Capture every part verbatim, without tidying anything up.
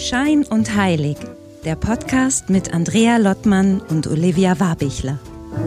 Schein und Heilig, der Podcast mit Andrea Lottmann und Olivia Warbichler.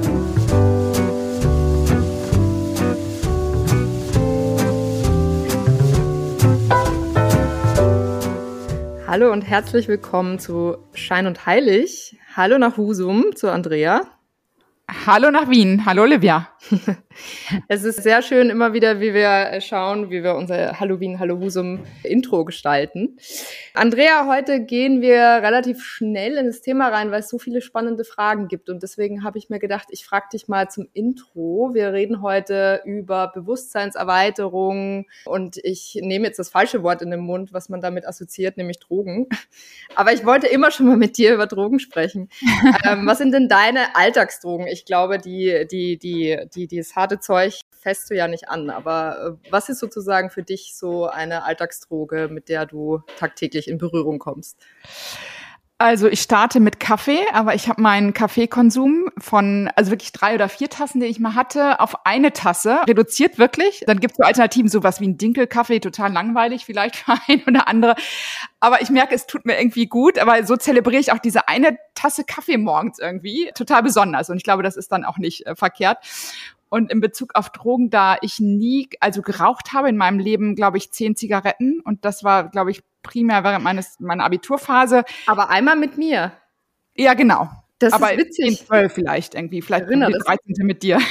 Hallo und herzlich willkommen zu Schein und Heilig. Hallo nach Husum zu Andrea. Hallo nach Wien. Hallo Olivia. Es ist sehr schön immer wieder, wie wir schauen, wie wir unser Hallo Wien, Hallo Husum Intro gestalten. Andrea, heute gehen wir relativ schnell in das Thema rein, weil es so viele spannende Fragen gibt. Und deswegen habe ich mir gedacht, ich frage dich mal zum Intro. Wir reden heute über Bewusstseinserweiterung und ich nehme jetzt das falsche Wort in den Mund, was man damit assoziiert, nämlich Drogen. Aber ich wollte immer schon mal mit dir über Drogen sprechen. ähm, was sind denn deine Alltagsdrogen? Ich glaube, die, die, die, die, dieses harte Zeug fässt du ja nicht an. Aber äh, was ist sozusagen für dich so eine Alltagsdroge, mit der du tagtäglich in Berührung kommst? Also ich starte mit Kaffee, aber ich habe meinen Kaffeekonsum von, also wirklich drei oder vier Tassen, die ich mal hatte, auf eine Tasse reduziert wirklich. Dann gibt es so Alternativen, sowas wie ein Dinkelkaffee, total langweilig vielleicht für ein oder andere. Aber ich merke, es tut mir irgendwie gut, aber so zelebriere ich auch diese eine Tasse Kaffee morgens irgendwie total besonders. Und ich glaube, das ist dann auch nicht äh, verkehrt. Und in Bezug auf Drogen, da ich nie, also geraucht habe in meinem Leben, glaube ich, zehn Zigaretten. Und das war, glaube ich, primär während meines meiner Abiturphase. Aber einmal mit mir. Ja, genau. Das aber ist witzig. zehn, zwölf vielleicht irgendwie. Vielleicht Erinnere die dreizehnte mit dir.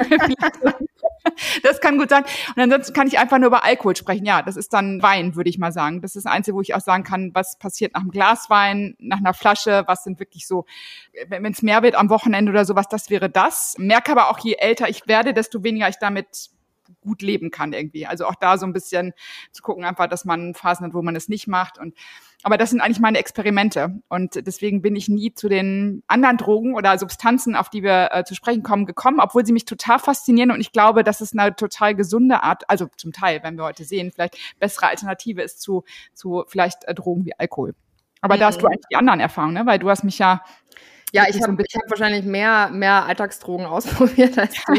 Das kann gut sein. Und ansonsten kann ich einfach nur über Alkohol sprechen. Ja, das ist dann Wein, würde ich mal sagen. Das ist das Einzige, wo ich auch sagen kann, was passiert nach einem Glas Wein, nach einer Flasche, was sind wirklich so, wenn es mehr wird am Wochenende oder sowas, das wäre das. Merke aber auch, je älter ich werde, desto weniger ich damit gut leben kann irgendwie. Also auch da so ein bisschen zu gucken einfach, dass man Phasen hat, wo man es nicht macht. Und aber das sind eigentlich meine Experimente. Und deswegen bin ich nie zu den anderen Drogen oder Substanzen, auf die wir äh, zu sprechen kommen, gekommen, obwohl sie mich total faszinieren. Und ich glaube, dass es eine total gesunde Art, also zum Teil, wenn wir heute sehen, vielleicht bessere Alternative ist zu, zu vielleicht äh, Drogen wie Alkohol. Aber mhm. da hast du eigentlich die anderen Erfahrungen, ne? Weil du hast mich ja Ja, ich habe ich hab wahrscheinlich mehr, mehr Alltagsdrogen ausprobiert als du.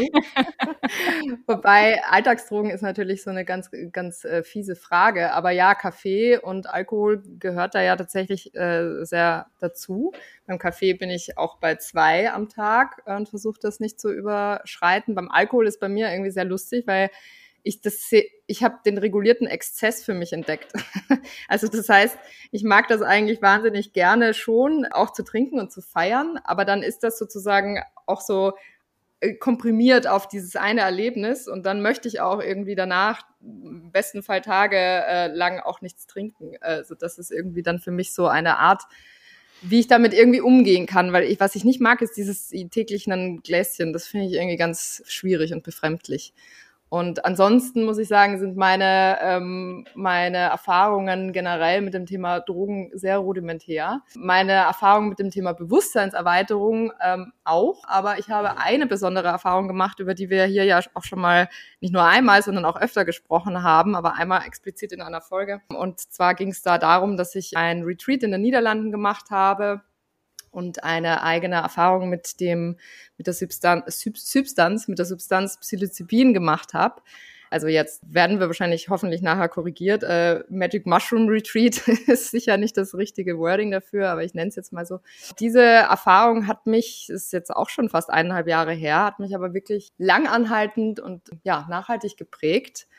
Wobei Alltagsdrogen ist natürlich so eine ganz, ganz äh, fiese Frage. Aber ja, Kaffee und Alkohol gehört da ja tatsächlich äh, sehr dazu. Beim Kaffee bin ich auch bei zwei am Tag und versuche das nicht zu überschreiten. Beim Alkohol ist bei mir irgendwie sehr lustig, weil ich das ich habe den regulierten Exzess für mich entdeckt. Also das heißt, ich mag das eigentlich wahnsinnig gerne schon, auch zu trinken und zu feiern, aber dann ist das sozusagen auch so komprimiert auf dieses eine Erlebnis und dann möchte ich auch irgendwie danach im besten Fall Tage äh, lang auch nichts trinken. Also das ist irgendwie dann für mich so eine Art, wie ich damit irgendwie umgehen kann, weil ich, was ich nicht mag, ist dieses täglich ein Gläschen. Das finde ich irgendwie ganz schwierig und befremdlich. Und ansonsten muss ich sagen, sind meine ähm, meine Erfahrungen generell mit dem Thema Drogen sehr rudimentär. Meine Erfahrungen mit dem Thema Bewusstseinserweiterung ähm, auch. Aber ich habe eine besondere Erfahrung gemacht, über die wir hier ja auch schon mal nicht nur einmal, sondern auch öfter gesprochen haben, aber einmal explizit in einer Folge. Und zwar ging es da darum, dass ich ein Retreat in den Niederlanden gemacht habe und eine eigene Erfahrung mit dem mit der Substanz, Substanz mit der Substanz Psilocybin gemacht habe. Also jetzt werden wir wahrscheinlich hoffentlich nachher korrigiert. Äh, Magic Mushroom Retreat ist sicher nicht das richtige Wording dafür, aber ich nenne es jetzt mal so. Diese Erfahrung hat mich, ist jetzt auch schon fast eineinhalb Jahre her, hat mich aber wirklich langanhaltend und ja nachhaltig geprägt.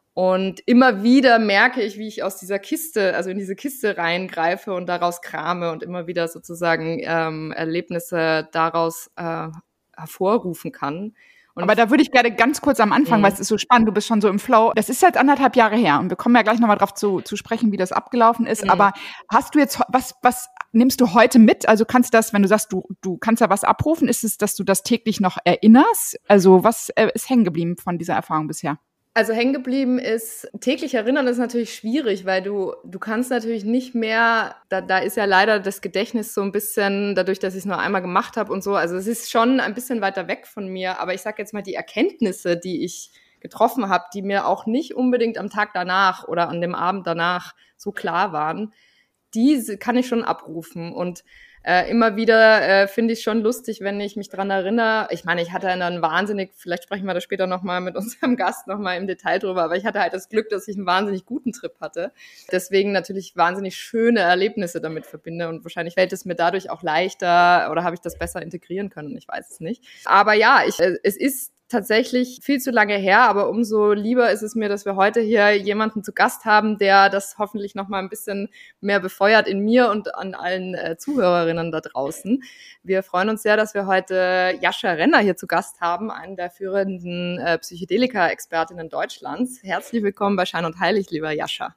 Und immer wieder merke ich, wie ich aus dieser Kiste, also in diese Kiste reingreife und daraus krame und immer wieder sozusagen ähm, Erlebnisse daraus äh, hervorrufen kann. Und aber da würde ich gerne ganz kurz am Anfang, mhm. weil es ist so spannend, du bist schon so im Flow. Das ist jetzt anderthalb Jahre her und wir kommen ja gleich nochmal drauf zu, zu sprechen, wie das abgelaufen ist. Mhm. Aber hast du jetzt, was, was nimmst du heute mit? Also kannst du das, wenn du sagst, du, du kannst da was abrufen, ist es, dass du das täglich noch erinnerst? Also was äh, ist hängen geblieben von dieser Erfahrung bisher? Also hängen geblieben ist, täglich erinnern ist natürlich schwierig, weil du du kannst natürlich nicht mehr, da, da ist ja leider das Gedächtnis so ein bisschen, dadurch, dass ich es nur einmal gemacht habe und so, also es ist schon ein bisschen weiter weg von mir, aber ich sag jetzt mal, die Erkenntnisse, die ich getroffen habe, die mir auch nicht unbedingt am Tag danach oder an dem Abend danach so klar waren, die kann ich schon abrufen und Äh, immer wieder äh, finde ich schon lustig, wenn ich mich dran erinnere. Ich meine, ich hatte dann wahnsinnig, vielleicht sprechen wir da später nochmal mit unserem Gast nochmal im Detail drüber, aber ich hatte halt das Glück, dass ich einen wahnsinnig guten Trip hatte. Deswegen natürlich wahnsinnig schöne Erlebnisse damit verbinde und wahrscheinlich fällt es mir dadurch auch leichter oder habe ich das besser integrieren können, ich weiß es nicht. Aber ja, ich, äh, es ist tatsächlich viel zu lange her, aber umso lieber ist es mir, dass wir heute hier jemanden zu Gast haben, der das hoffentlich noch mal ein bisschen mehr befeuert in mir und an allen äh, Zuhörerinnen da draußen. Wir freuen uns sehr, dass wir heute Jascha Renner hier zu Gast haben, einen der führenden äh, Psychedelika-Expertinnen Deutschlands. Herzlich willkommen bei Schein und Heilig, lieber Jascha.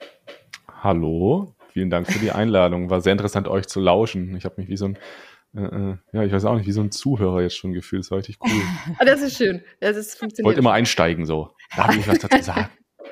Hallo, vielen Dank für die Einladung. War sehr interessant, euch zu lauschen. Ich habe mich wie so ein Äh, ja, ich weiß auch nicht, wie so ein Zuhörer jetzt schon gefühlt. Das war richtig cool. Das ist schön. Das ist funktioniert. Ich wollte immer einsteigen so. Da habe ich was dazu sagen.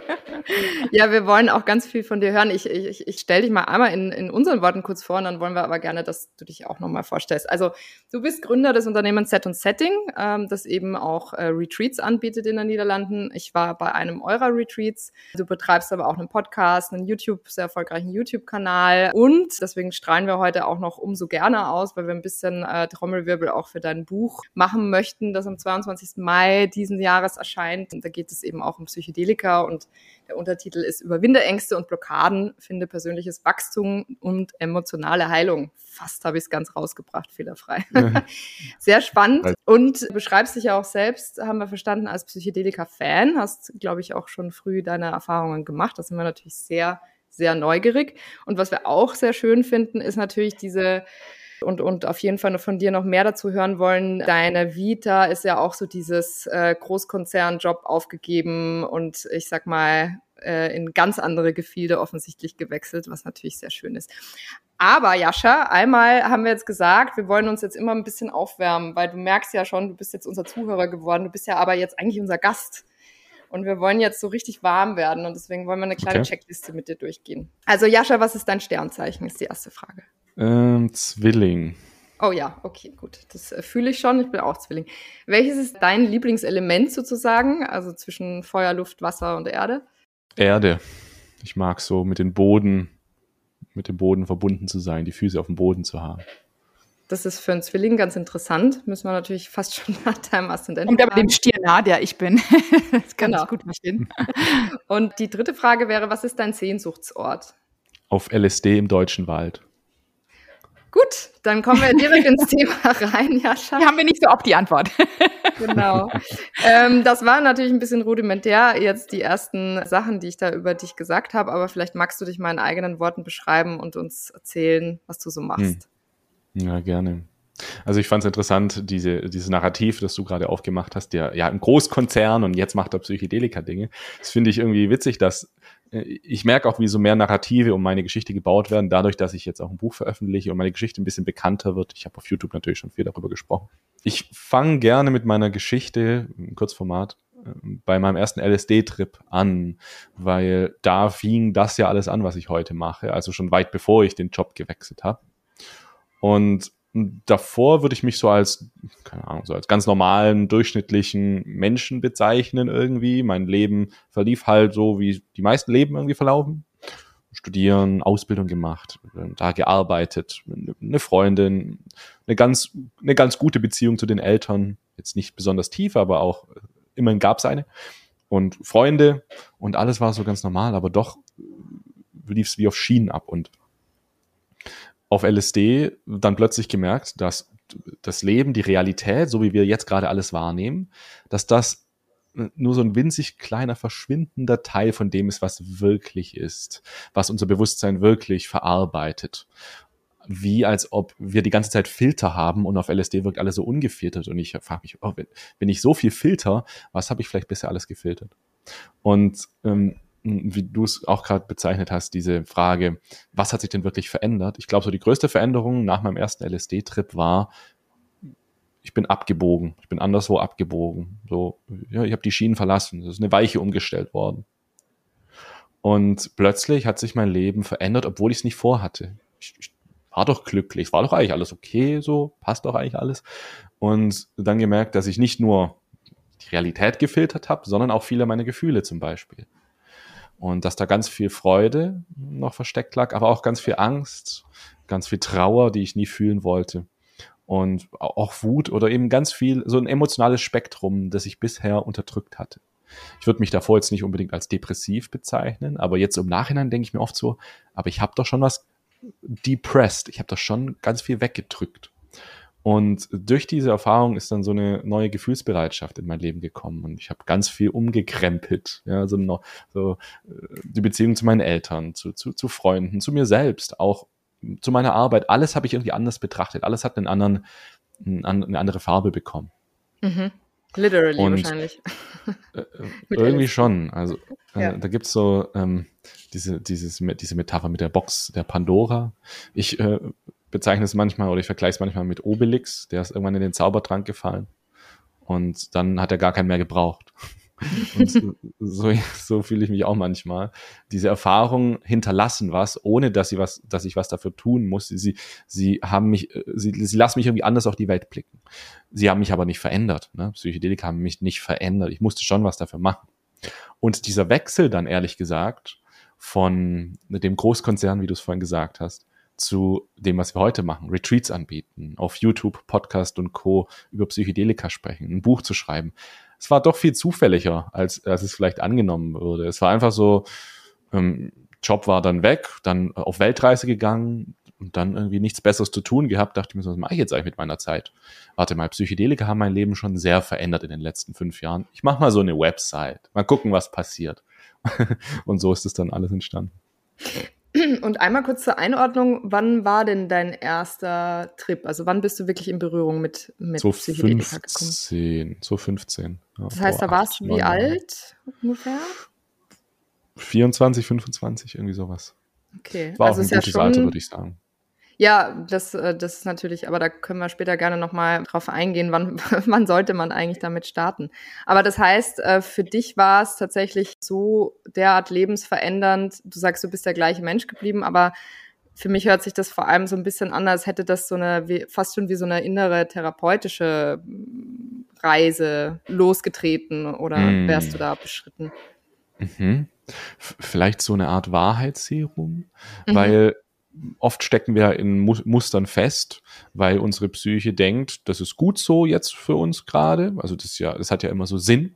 Ja, wir wollen auch ganz viel von dir hören. Ich, ich, ich stelle dich mal einmal in, in unseren Worten kurz vor und dann wollen wir aber gerne, dass du dich auch nochmal vorstellst. Also du bist Gründer des Unternehmens Set und Setting, ähm, das eben auch äh, Retreats anbietet in den Niederlanden. Ich war bei einem eurer Retreats. Du betreibst aber auch einen Podcast, einen YouTube, sehr erfolgreichen YouTube-Kanal und deswegen strahlen wir heute auch noch umso gerne aus, weil wir ein bisschen äh, Trommelwirbel auch für dein Buch machen möchten, das am zweiundzwanzigsten Mai diesen Jahres erscheint. Und da geht es eben auch um Psychedelika und der Untertitel ist Überwinde Ängste und Blockaden, finde persönliches Wachstum und emotionale Heilung. Fast habe ich es ganz rausgebracht, fehlerfrei. Sehr spannend und du beschreibst dich ja auch selbst, haben wir verstanden, als Psychedelika-Fan. Hast, glaube ich, auch schon früh deine Erfahrungen gemacht. Da sind wir natürlich sehr, sehr neugierig. Und was wir auch sehr schön finden, ist natürlich diese Und, und auf jeden Fall von dir noch mehr dazu hören wollen. Deine Vita ist ja auch so dieses äh, Großkonzernjob aufgegeben und ich sag mal äh, in ganz andere Gefilde offensichtlich gewechselt, was natürlich sehr schön ist. Aber Jascha, einmal haben wir jetzt gesagt, wir wollen uns jetzt immer ein bisschen aufwärmen, weil du merkst ja schon, du bist jetzt unser Zuhörer geworden, du bist ja aber jetzt eigentlich unser Gast. Und wir wollen jetzt so richtig warm werden und deswegen wollen wir eine kleine okay. Checkliste mit dir durchgehen. Also Jascha, was ist dein Sternzeichen, ist die erste Frage. Ähm, Zwilling. Oh ja, okay, gut. Das äh, fühle ich schon. Ich bin auch Zwilling. Welches ist dein Lieblingselement sozusagen? Also zwischen Feuer, Luft, Wasser und Erde? Erde. Ich mag so mit dem Boden, mit dem Boden verbunden zu sein, die Füße auf dem Boden zu haben. Das ist für einen Zwilling ganz interessant. Müssen wir natürlich fast schon nach deinem Aszendenten Und aber dem Stier nah, der ich bin. Das kann genau. ich gut verstehen. Und die dritte Frage wäre, was ist dein Sehnsuchtsort? Auf L S D im Deutschen Wald. Gut, dann kommen wir direkt ins Thema rein, Jascha. Hier haben wir nicht so oft die Antwort. Genau. Ähm, das war natürlich ein bisschen rudimentär, jetzt die ersten Sachen, die ich da über dich gesagt habe, aber vielleicht magst du dich mal in eigenen Worten beschreiben und uns erzählen, was du so machst. Hm. Ja, gerne. Also ich fand es interessant, diese, dieses Narrativ, das du gerade aufgemacht hast, der ja ein Großkonzern und jetzt macht er Psychedelika-Dinge. Das finde ich irgendwie witzig, dass ich merke auch, wie so mehr Narrative um meine Geschichte gebaut werden, dadurch, dass ich jetzt auch ein Buch veröffentliche und meine Geschichte ein bisschen bekannter wird. Ich habe auf YouTube natürlich schon viel darüber gesprochen. Ich fange gerne mit meiner Geschichte, im Kurzformat, bei meinem ersten L S D-Trip an, weil da fing das ja alles an, was ich heute mache, also schon weit bevor ich den Job gewechselt habe. Und davor würde ich mich so als, keine Ahnung, so als ganz normalen, durchschnittlichen Menschen bezeichnen irgendwie. Mein Leben verlief halt so, wie die meisten Leben irgendwie verlaufen. Studieren, Ausbildung gemacht, da gearbeitet, eine Freundin, eine ganz, eine ganz gute Beziehung zu den Eltern. Jetzt nicht besonders tief, aber auch immerhin gab es eine. Und Freunde und alles war so ganz normal, aber doch lief es wie auf Schienen ab und auf L S D dann plötzlich gemerkt, dass das Leben, die Realität, so wie wir jetzt gerade alles wahrnehmen, dass das nur so ein winzig kleiner, verschwindender Teil von dem ist, was wirklich ist, was unser Bewusstsein wirklich verarbeitet. Wie als ob wir die ganze Zeit Filter haben und auf L S D wirkt alles so ungefiltert. Und ich frage mich, oh, wenn, wenn ich so viel filter, was habe ich vielleicht bisher alles gefiltert? Und ähm, wie du es auch gerade bezeichnet hast, diese Frage, was hat sich denn wirklich verändert? Ich glaube, so die größte Veränderung nach meinem ersten L S D-Trip war, ich bin abgebogen, ich bin anderswo abgebogen. So, ja, ich habe die Schienen verlassen, es ist eine Weiche umgestellt worden. Und plötzlich hat sich mein Leben verändert, obwohl ich es nicht vorhatte. Ich, ich war doch glücklich, war doch eigentlich alles okay, so, passt doch eigentlich alles. Und dann gemerkt, dass ich nicht nur die Realität gefiltert habe, sondern auch viele meiner Gefühle zum Beispiel. Und dass da ganz viel Freude noch versteckt lag, aber auch ganz viel Angst, ganz viel Trauer, die ich nie fühlen wollte. Und auch Wut oder eben ganz viel, so ein emotionales Spektrum, das ich bisher unterdrückt hatte. Ich würde mich davor jetzt nicht unbedingt als depressiv bezeichnen, aber jetzt im Nachhinein denke ich mir oft so, aber ich habe doch schon was depressed, ich habe doch schon ganz viel weggedrückt. Und durch diese Erfahrung ist dann so eine neue Gefühlsbereitschaft in mein Leben gekommen und ich habe ganz viel umgekrempelt, ja, so, noch, so die Beziehung zu meinen Eltern, zu, zu, zu Freunden, zu mir selbst, auch zu meiner Arbeit, alles habe ich irgendwie anders betrachtet, alles hat einen anderen, eine andere Farbe bekommen. Mhm. Literally und, wahrscheinlich. Äh, irgendwie schon, also äh, ja. Da gibt's so ähm, diese, dieses, diese Metapher mit der Box der Pandora. Ich äh, bezeichne es manchmal oder ich vergleiche es manchmal mit Obelix, der ist irgendwann in den Zaubertrank gefallen und dann hat er gar keinen mehr gebraucht. Und so, so, so fühle ich mich auch manchmal. Diese Erfahrungen hinterlassen was, ohne dass sie was, dass ich was dafür tun muss. Sie, sie haben mich, sie, sie lassen mich irgendwie anders auf die Welt blicken. Sie haben mich aber nicht verändert. Ne? Psychedelika haben mich nicht verändert. Ich musste schon was dafür machen. Und dieser Wechsel dann, ehrlich gesagt, von dem Großkonzern, wie du es vorhin gesagt hast, zu dem, was wir heute machen, Retreats anbieten, auf YouTube, Podcast und Co. über Psychedelika sprechen, ein Buch zu schreiben. Es war doch viel zufälliger, als, als es vielleicht angenommen wurde. Es war einfach so, ähm, Job war dann weg, dann auf Weltreise gegangen und dann irgendwie nichts Besseres zu tun gehabt. Dachte ich mir so, was mache ich jetzt eigentlich mit meiner Zeit? Warte mal, Psychedelika haben mein Leben schon sehr verändert in den letzten fünf Jahren. Ich mache mal so eine Website, mal gucken, was passiert. Und so ist es dann alles entstanden. Und einmal kurz zur Einordnung, wann war denn dein erster Trip? Also wann bist du wirklich in Berührung mit, mit so Psychedelika fünfzehn, gekommen? So fünfzehn. Ja, das heißt, da warst du wie alt ungefähr? vierundzwanzig, fünfundzwanzig, irgendwie sowas. Okay. War also auch ein ist gutes ja schon, Alter, würde ich sagen. Ja, das, das ist natürlich, aber da können wir später gerne nochmal drauf eingehen, wann, wann sollte man eigentlich damit starten. Aber das heißt, für dich war es tatsächlich so derart lebensverändernd, du sagst, du bist der gleiche Mensch geblieben, aber für mich hört sich das vor allem so ein bisschen an, als hätte das so eine, wie, fast schon wie so eine innere therapeutische Reise losgetreten oder mm. wärst du da beschritten? Mhm. F- vielleicht so eine Art Wahrheitsserum, mhm. weil oft stecken wir in Mustern fest, weil unsere Psyche denkt, das ist gut so jetzt für uns gerade. Also das ist ja, das hat ja immer so Sinn.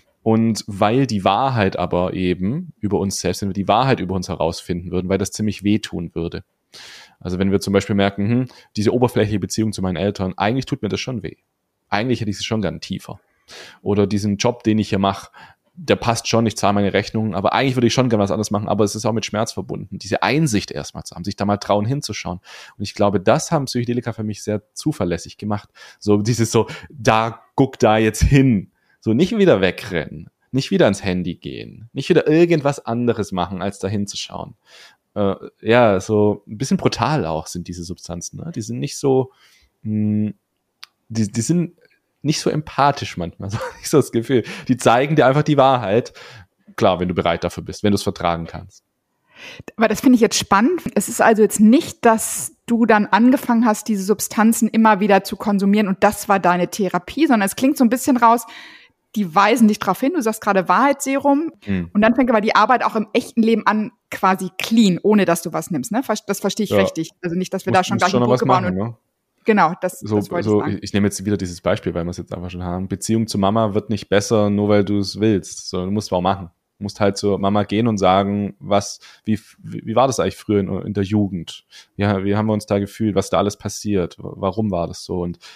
Und weil die Wahrheit aber eben über uns selbst, wenn wir die Wahrheit über uns herausfinden würden, weil das ziemlich wehtun würde. Also wenn wir zum Beispiel merken, hm, diese oberflächliche Beziehung zu meinen Eltern, eigentlich tut mir das schon weh. Eigentlich hätte ich es schon gern tiefer. Oder diesen Job, den ich hier mache, der passt schon, ich zahle meine Rechnungen, aber eigentlich würde ich schon gerne was anderes machen, aber es ist auch mit Schmerz verbunden. Diese Einsicht erstmal zu haben, sich da mal trauen hinzuschauen. Und ich glaube, das haben Psychedelika für mich sehr zuverlässig gemacht. So dieses so, da, guck da jetzt hin. So nicht wieder wegrennen, nicht wieder ans Handy gehen, nicht wieder irgendwas anderes machen, als da hinzuschauen. Äh, ja, so ein bisschen brutal auch sind diese Substanzen. Ne? Die sind nicht so, mh, die, die sind nicht so empathisch manchmal, so habe ich so das Gefühl. Die zeigen dir einfach die Wahrheit. Klar, wenn du bereit dafür bist, wenn du es vertragen kannst. Aber das finde ich jetzt spannend. Es ist also jetzt nicht, dass du dann angefangen hast, diese Substanzen immer wieder zu konsumieren und das war deine Therapie, sondern es klingt so ein bisschen raus, die weisen dich drauf hin, du sagst gerade Wahrheitsserum mhm. und dann fängt aber die Arbeit auch im echten Leben an, quasi clean, ohne dass du was nimmst. Ne? Das verstehe ich ja. richtig. Also nicht, dass wir muss, da schon gleich eine Brücke bauen. Und ne? Genau, das, so, das wollte so, ich sagen. Ich nehme jetzt wieder dieses Beispiel, weil wir es jetzt einfach schon haben. Beziehung zu Mama wird nicht besser, nur weil du es willst. So, du musst es auch machen. Du musst halt zur Mama gehen und sagen, was, wie, wie, wie war das eigentlich früher in, in der Jugend? Ja, wie haben wir uns da gefühlt? Was da alles passiert? Warum war das so? Und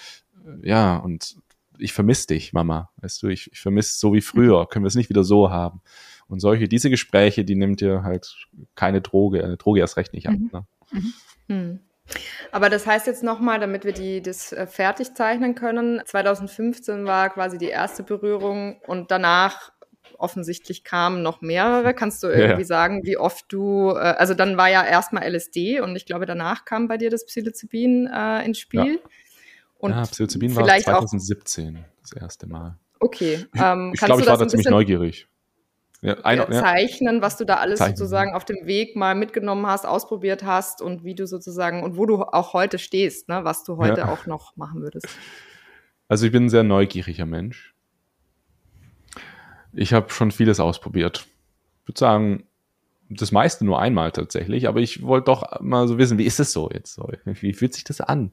ja, und ich vermisse dich, Mama. Weißt du, ich, ich vermisse so wie früher. Können wir es nicht wieder so haben? Und solche, diese Gespräche, die nimmt dir halt keine Droge, eine Droge erst recht nicht ab. Mhm. Ne? Mhm. Mhm. Aber das heißt jetzt nochmal, damit wir die, das äh, fertig zeichnen können, zwanzig fünfzehn war quasi die erste Berührung und danach offensichtlich kamen noch mehrere. Kannst du irgendwie ja, ja. sagen, wie oft du, äh, also dann war ja erstmal L S D und ich glaube, danach kam bei dir das Psilocybin äh, ins Spiel. Ja, und ja Psilocybin war zwanzig siebzehn das erste Mal. Okay. Ähm, ich glaube, ich war da ziemlich neugierig. Ja, ein, ja, zeichnen, was du da alles zeichnen. sozusagen auf dem Weg mal mitgenommen hast, ausprobiert hast und wie du sozusagen und wo du auch heute stehst, ne, was du heute ja. auch noch machen würdest. Also ich bin ein sehr neugieriger Mensch. Ich habe schon vieles ausprobiert. Ich würde sagen, das meiste nur einmal tatsächlich, aber ich wollte doch mal so wissen, wie ist es so jetzt so? Wie fühlt sich das an?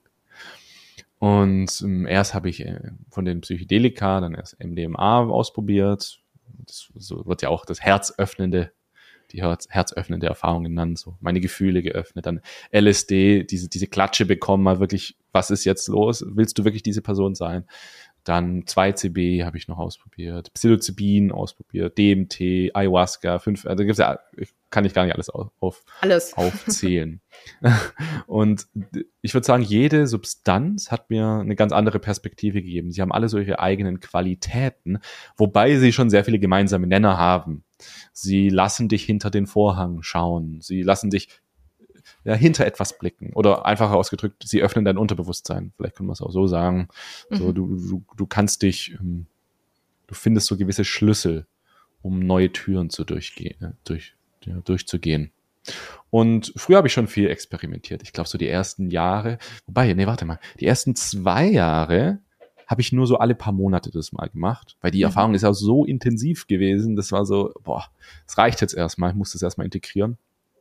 Und ähm, erst habe ich äh, von den Psychedelika, dann erst M D M A ausprobiert. Das so wird ja auch das herzöffnende, die Herz, herzöffnende Erfahrung genannt, so meine Gefühle geöffnet. Dann L S D, diese, diese Klatsche bekommen, mal wirklich, was ist jetzt los? Willst du wirklich diese Person sein? Dann zwei C B habe ich noch ausprobiert, Psilocybin ausprobiert, D M T, Ayahuasca, fünf, also gibt's ja, kann ich gar nicht alles auf, alles. aufzählen. Und ich würde sagen, jede Substanz hat mir eine ganz andere Perspektive gegeben. Sie haben alle so ihre eigenen Qualitäten, wobei sie schon sehr viele gemeinsame Nenner haben. Sie lassen dich hinter den Vorhang schauen. Sie lassen dich ja, hinter etwas blicken. Oder einfacher ausgedrückt, sie öffnen dein Unterbewusstsein. Vielleicht können wir es auch so sagen. Mhm. So, du, du, du kannst dich, du findest so gewisse Schlüssel, um neue Türen zu durchgehen, durch, ja, durchzugehen. Und früher habe ich schon viel experimentiert. Ich glaube, so die ersten Jahre, wobei, nee, warte mal, die ersten zwei Jahre habe ich nur so alle paar Monate das mal gemacht, weil die mhm. Erfahrung ist ja so intensiv gewesen, das war so, boah, das reicht jetzt erstmal, ich muss das erstmal integrieren.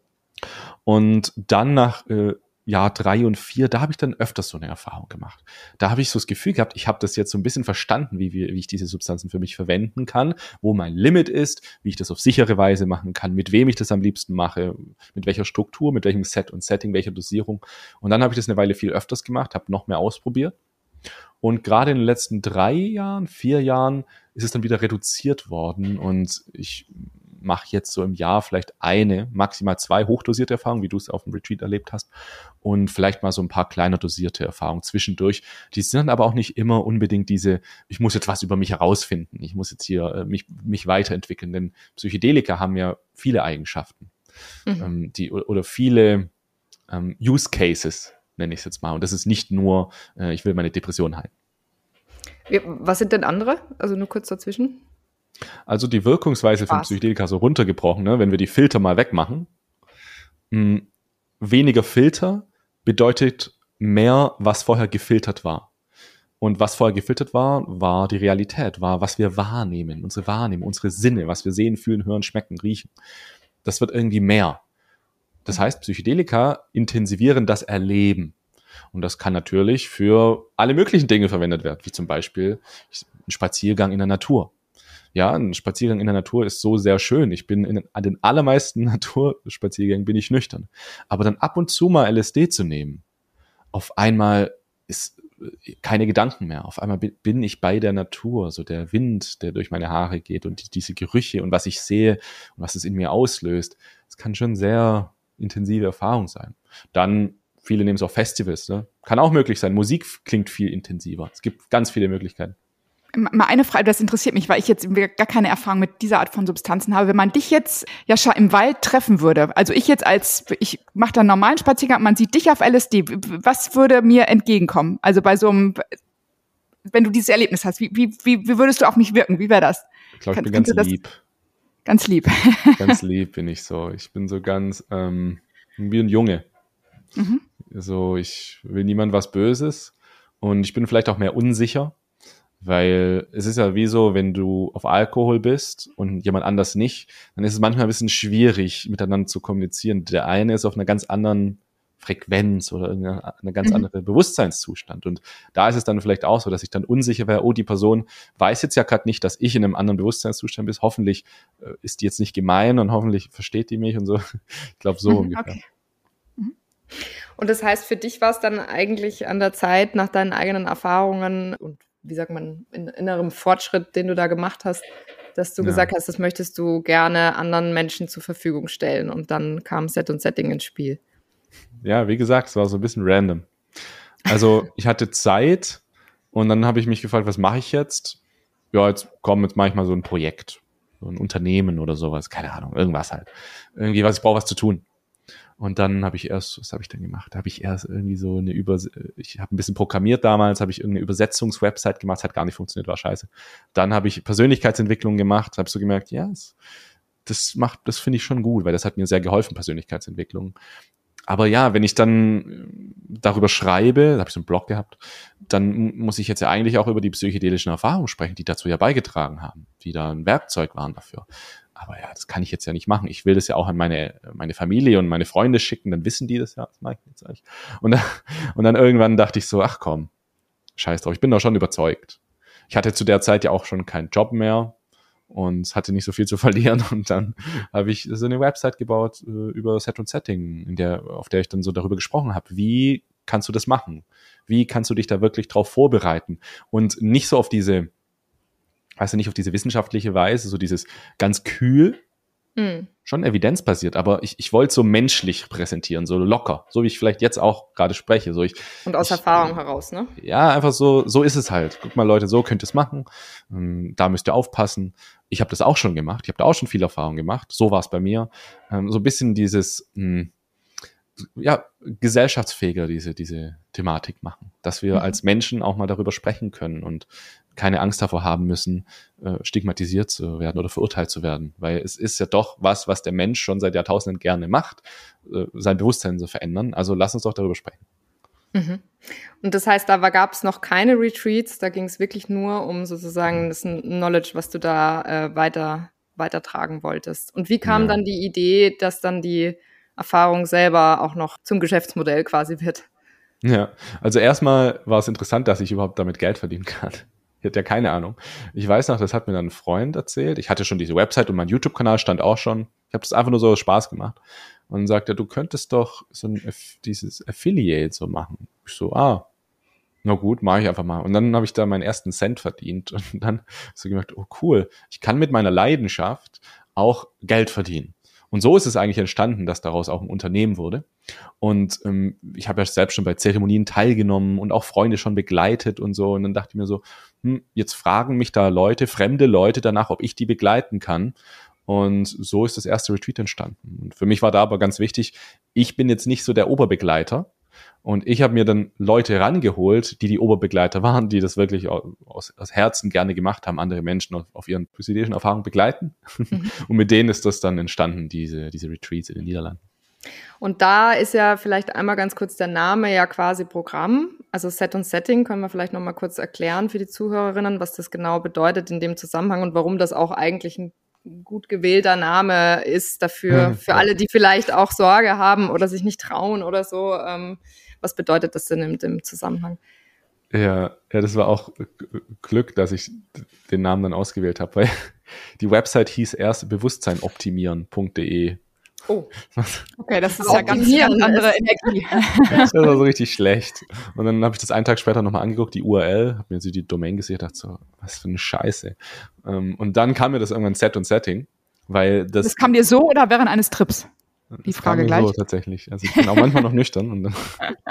Und dann nach äh, Jahr drei und vier, da habe ich dann öfters so eine Erfahrung gemacht. Da habe ich so das Gefühl gehabt, ich habe das jetzt so ein bisschen verstanden, wie, wie, wie ich diese Substanzen für mich verwenden kann, wo mein Limit ist, wie ich das auf sichere Weise machen kann, mit wem ich das am liebsten mache, mit welcher Struktur, mit welchem Set und Setting, welcher Dosierung. Und dann habe ich das eine Weile viel öfters gemacht, habe noch mehr ausprobiert. Und gerade in den letzten drei Jahren, vier Jahren ist es dann wieder reduziert worden und ich mache jetzt so im Jahr vielleicht eine, maximal zwei hochdosierte Erfahrungen, wie du es auf dem Retreat erlebt hast und vielleicht mal so ein paar kleiner dosierte Erfahrungen zwischendurch. Die sind dann aber auch nicht immer unbedingt diese, ich muss jetzt was über mich herausfinden, ich muss jetzt hier äh, mich, mich weiterentwickeln, denn Psychedelika haben ja viele Eigenschaften mhm. ähm, die, oder viele ähm, Use Cases, nenne ich es jetzt mal. Und das ist nicht nur, äh, ich will meine Depression heilen. Was sind denn andere? Also nur kurz dazwischen. Also die Wirkungsweise von Psychedelika so runtergebrochen, ne? Wenn wir die Filter mal wegmachen. Mh, weniger Filter bedeutet mehr, was vorher gefiltert war. Und was vorher gefiltert war, war die Realität, war, was wir wahrnehmen, unsere Wahrnehmung, unsere Sinne, was wir sehen, fühlen, hören, schmecken, riechen. Das wird irgendwie mehr. Das heißt, Psychedelika intensivieren das Erleben. Und das kann natürlich für alle möglichen Dinge verwendet werden, wie zum Beispiel ein Spaziergang in der Natur. Ja, ein Spaziergang in der Natur ist so sehr schön. Ich bin in den allermeisten Naturspaziergängen bin ich nüchtern. Aber dann ab und zu mal L S D zu nehmen, auf einmal ist keine Gedanken mehr. Auf einmal bin ich bei der Natur, so der Wind, der durch meine Haare geht und diese Gerüche und was ich sehe und was es in mir auslöst. Das kann schon sehr intensive Erfahrung sein. Dann, viele nehmen es auf Festivals, ne? Kann auch möglich sein. Musik klingt viel intensiver. Es gibt ganz viele Möglichkeiten. Mal eine Frage, das interessiert mich, weil ich jetzt gar keine Erfahrung mit dieser Art von Substanzen habe. Wenn man dich jetzt, Jascha, im Wald treffen würde, also ich jetzt als, ich mache da einen normalen Spaziergang, man sieht dich auf L S D, was würde mir entgegenkommen? Also bei so einem, wenn du dieses Erlebnis hast, wie, wie, wie, wie würdest du auf mich wirken? Wie wäre das? Ich glaube, ich bin ganz lieb. Ganz lieb. Ganz lieb bin ich so. Ich bin so ganz, ähm, wie ein Junge. Mhm. So, ich will niemand was Böses und ich bin vielleicht auch mehr unsicher. Weil es ist ja wie so, wenn du auf Alkohol bist und jemand anders nicht, dann ist es manchmal ein bisschen schwierig, miteinander zu kommunizieren. Der eine ist auf einer ganz anderen Frequenz oder eine ganz mhm. andere Bewusstseinszustand. Und da ist es dann vielleicht auch so, dass ich dann unsicher wäre, oh, die Person weiß jetzt ja gerade nicht, dass ich in einem anderen Bewusstseinszustand bin. Hoffentlich äh, ist die jetzt nicht gemein und hoffentlich versteht die mich und so. Ich glaube, so mhm, ungefähr. Okay. Und das heißt, für dich war es dann eigentlich an der Zeit, nach deinen eigenen Erfahrungen und wie sagt man, in innerem Fortschritt, den du da gemacht hast, dass du ja. gesagt hast, das möchtest du gerne anderen Menschen zur Verfügung stellen und dann kam Set und Setting ins Spiel. Ja, wie gesagt, es war so ein bisschen random. Also ich hatte Zeit und dann habe ich mich gefragt, was mache ich jetzt? Ja, jetzt komm, jetzt mache ich mal so ein Projekt, so ein Unternehmen oder sowas, keine Ahnung, irgendwas halt. Irgendwie, was ich brauche, was zu tun. Und dann habe ich erst, was habe ich denn gemacht? Da habe ich erst irgendwie so eine Über, ich habe ein bisschen programmiert damals, habe ich irgendeine Übersetzungswebsite gemacht, das hat gar nicht funktioniert, war scheiße. Dann habe ich Persönlichkeitsentwicklung gemacht, habe so gemerkt, ja, das, das macht, das finde ich schon gut, weil das hat mir sehr geholfen, Persönlichkeitsentwicklung. Aber ja, wenn ich dann darüber schreibe, da habe ich so einen Blog gehabt, dann muss ich jetzt ja eigentlich auch über die psychedelischen Erfahrungen sprechen, die dazu ja beigetragen haben, die da ein Werkzeug waren dafür. aber ja, das kann ich jetzt ja nicht machen. Ich will das ja auch an meine, meine Familie und meine Freunde schicken, dann wissen die das ja, das mache ich jetzt nicht. Und dann, und dann irgendwann dachte ich so, ach komm, scheiß drauf, ich bin doch schon überzeugt. Ich hatte zu der Zeit ja auch schon keinen Job mehr und hatte nicht so viel zu verlieren. Und dann habe ich so eine Website gebaut äh, über Set und Setting, in der, auf der ich dann so darüber gesprochen habe. Wie kannst du das machen? Wie kannst du dich da wirklich drauf vorbereiten? Und nicht so auf diese, weißt du, nicht auf diese wissenschaftliche Weise, so dieses ganz kühl, mm. schon evidenzbasiert, aber ich, ich wollte so menschlich präsentieren, so locker, so wie ich vielleicht jetzt auch gerade spreche. So ich, Und aus ich, Erfahrung heraus, ne? Ja, einfach so, so ist es halt. Guck mal, Leute, so könnt ihr es machen. Da müsst ihr aufpassen. Ich habe das auch schon gemacht. Ich habe da auch schon viel Erfahrung gemacht. So war es bei mir. So ein bisschen dieses, ja, gesellschaftsfähiger diese, diese Thematik machen. Dass wir mhm. als Menschen auch mal darüber sprechen können und keine Angst davor haben müssen, stigmatisiert zu werden oder verurteilt zu werden. Weil es ist ja doch was, was der Mensch schon seit Jahrtausenden gerne macht, sein Bewusstsein zu verändern. Also lass uns doch darüber sprechen. Mhm. Und das heißt, da gab es noch keine Retreats, da ging es wirklich nur um sozusagen das Knowledge, was du da äh, weiter weitertragen wolltest. Und wie kam ja. dann die Idee, dass dann die Erfahrung selber auch noch zum Geschäftsmodell quasi wird? Ja, also erstmal war es interessant, dass ich überhaupt damit Geld verdienen kann. Ich hatte ja keine Ahnung. Ich weiß noch, das hat mir dann ein Freund erzählt. Ich hatte schon diese Website und mein YouTube-Kanal stand auch schon. Ich habe das einfach nur so aus Spaß gemacht. Und dann sagt er, du könntest doch so ein, dieses Affiliate so machen. Ich so, ah, na gut, mache ich einfach mal. Und dann habe ich da meinen ersten Cent verdient. Und dann so gemerkt, oh cool, ich kann mit meiner Leidenschaft auch Geld verdienen. Und so ist es eigentlich entstanden, dass daraus auch ein Unternehmen wurde. Und ähm, ich habe ja selbst schon bei Zeremonien teilgenommen und auch Freunde schon begleitet und so. Und dann dachte ich mir so, hm, jetzt fragen mich da Leute, fremde Leute danach, ob ich die begleiten kann. Und so ist das erste Retreat entstanden. Und für mich war da aber ganz wichtig, ich bin jetzt nicht so der Oberbegleiter. Und ich habe mir dann Leute rangeholt, die die Oberbegleiter waren, die das wirklich aus, aus Herzen gerne gemacht haben, andere Menschen auf, auf ihren psychedelischen Erfahrungen begleiten. Mhm. Und mit denen ist das dann entstanden, diese, diese Retreats in den Niederlanden. Und da ist ja vielleicht einmal ganz kurz der Name ja quasi Programm. Also Set und Setting können wir vielleicht noch mal kurz erklären für die Zuhörerinnen, was das genau bedeutet in dem Zusammenhang und warum das auch eigentlich ein gut gewählter Name ist dafür, für ja. alle, die vielleicht auch Sorge haben oder sich nicht trauen oder so. Ähm, was bedeutet das denn im, im Zusammenhang? Ja, ja, das war auch Glück, dass ich den Namen dann ausgewählt habe, weil die Website hieß erst bewusstseinoptimieren punkt de. Oh, okay, das ist ja ganz, ganz andere Energie. Das war so richtig schlecht. Und dann habe ich das einen Tag später nochmal angeguckt, die U R L, habe mir so die Domain gesehen, dachte so, was für eine Scheiße. Und dann kam mir das irgendwann Set und Setting, weil das... Das kam dir so oder während eines Trips? Die das Frage kam mir gleich. So tatsächlich. Also ich bin auch manchmal noch nüchtern und dann,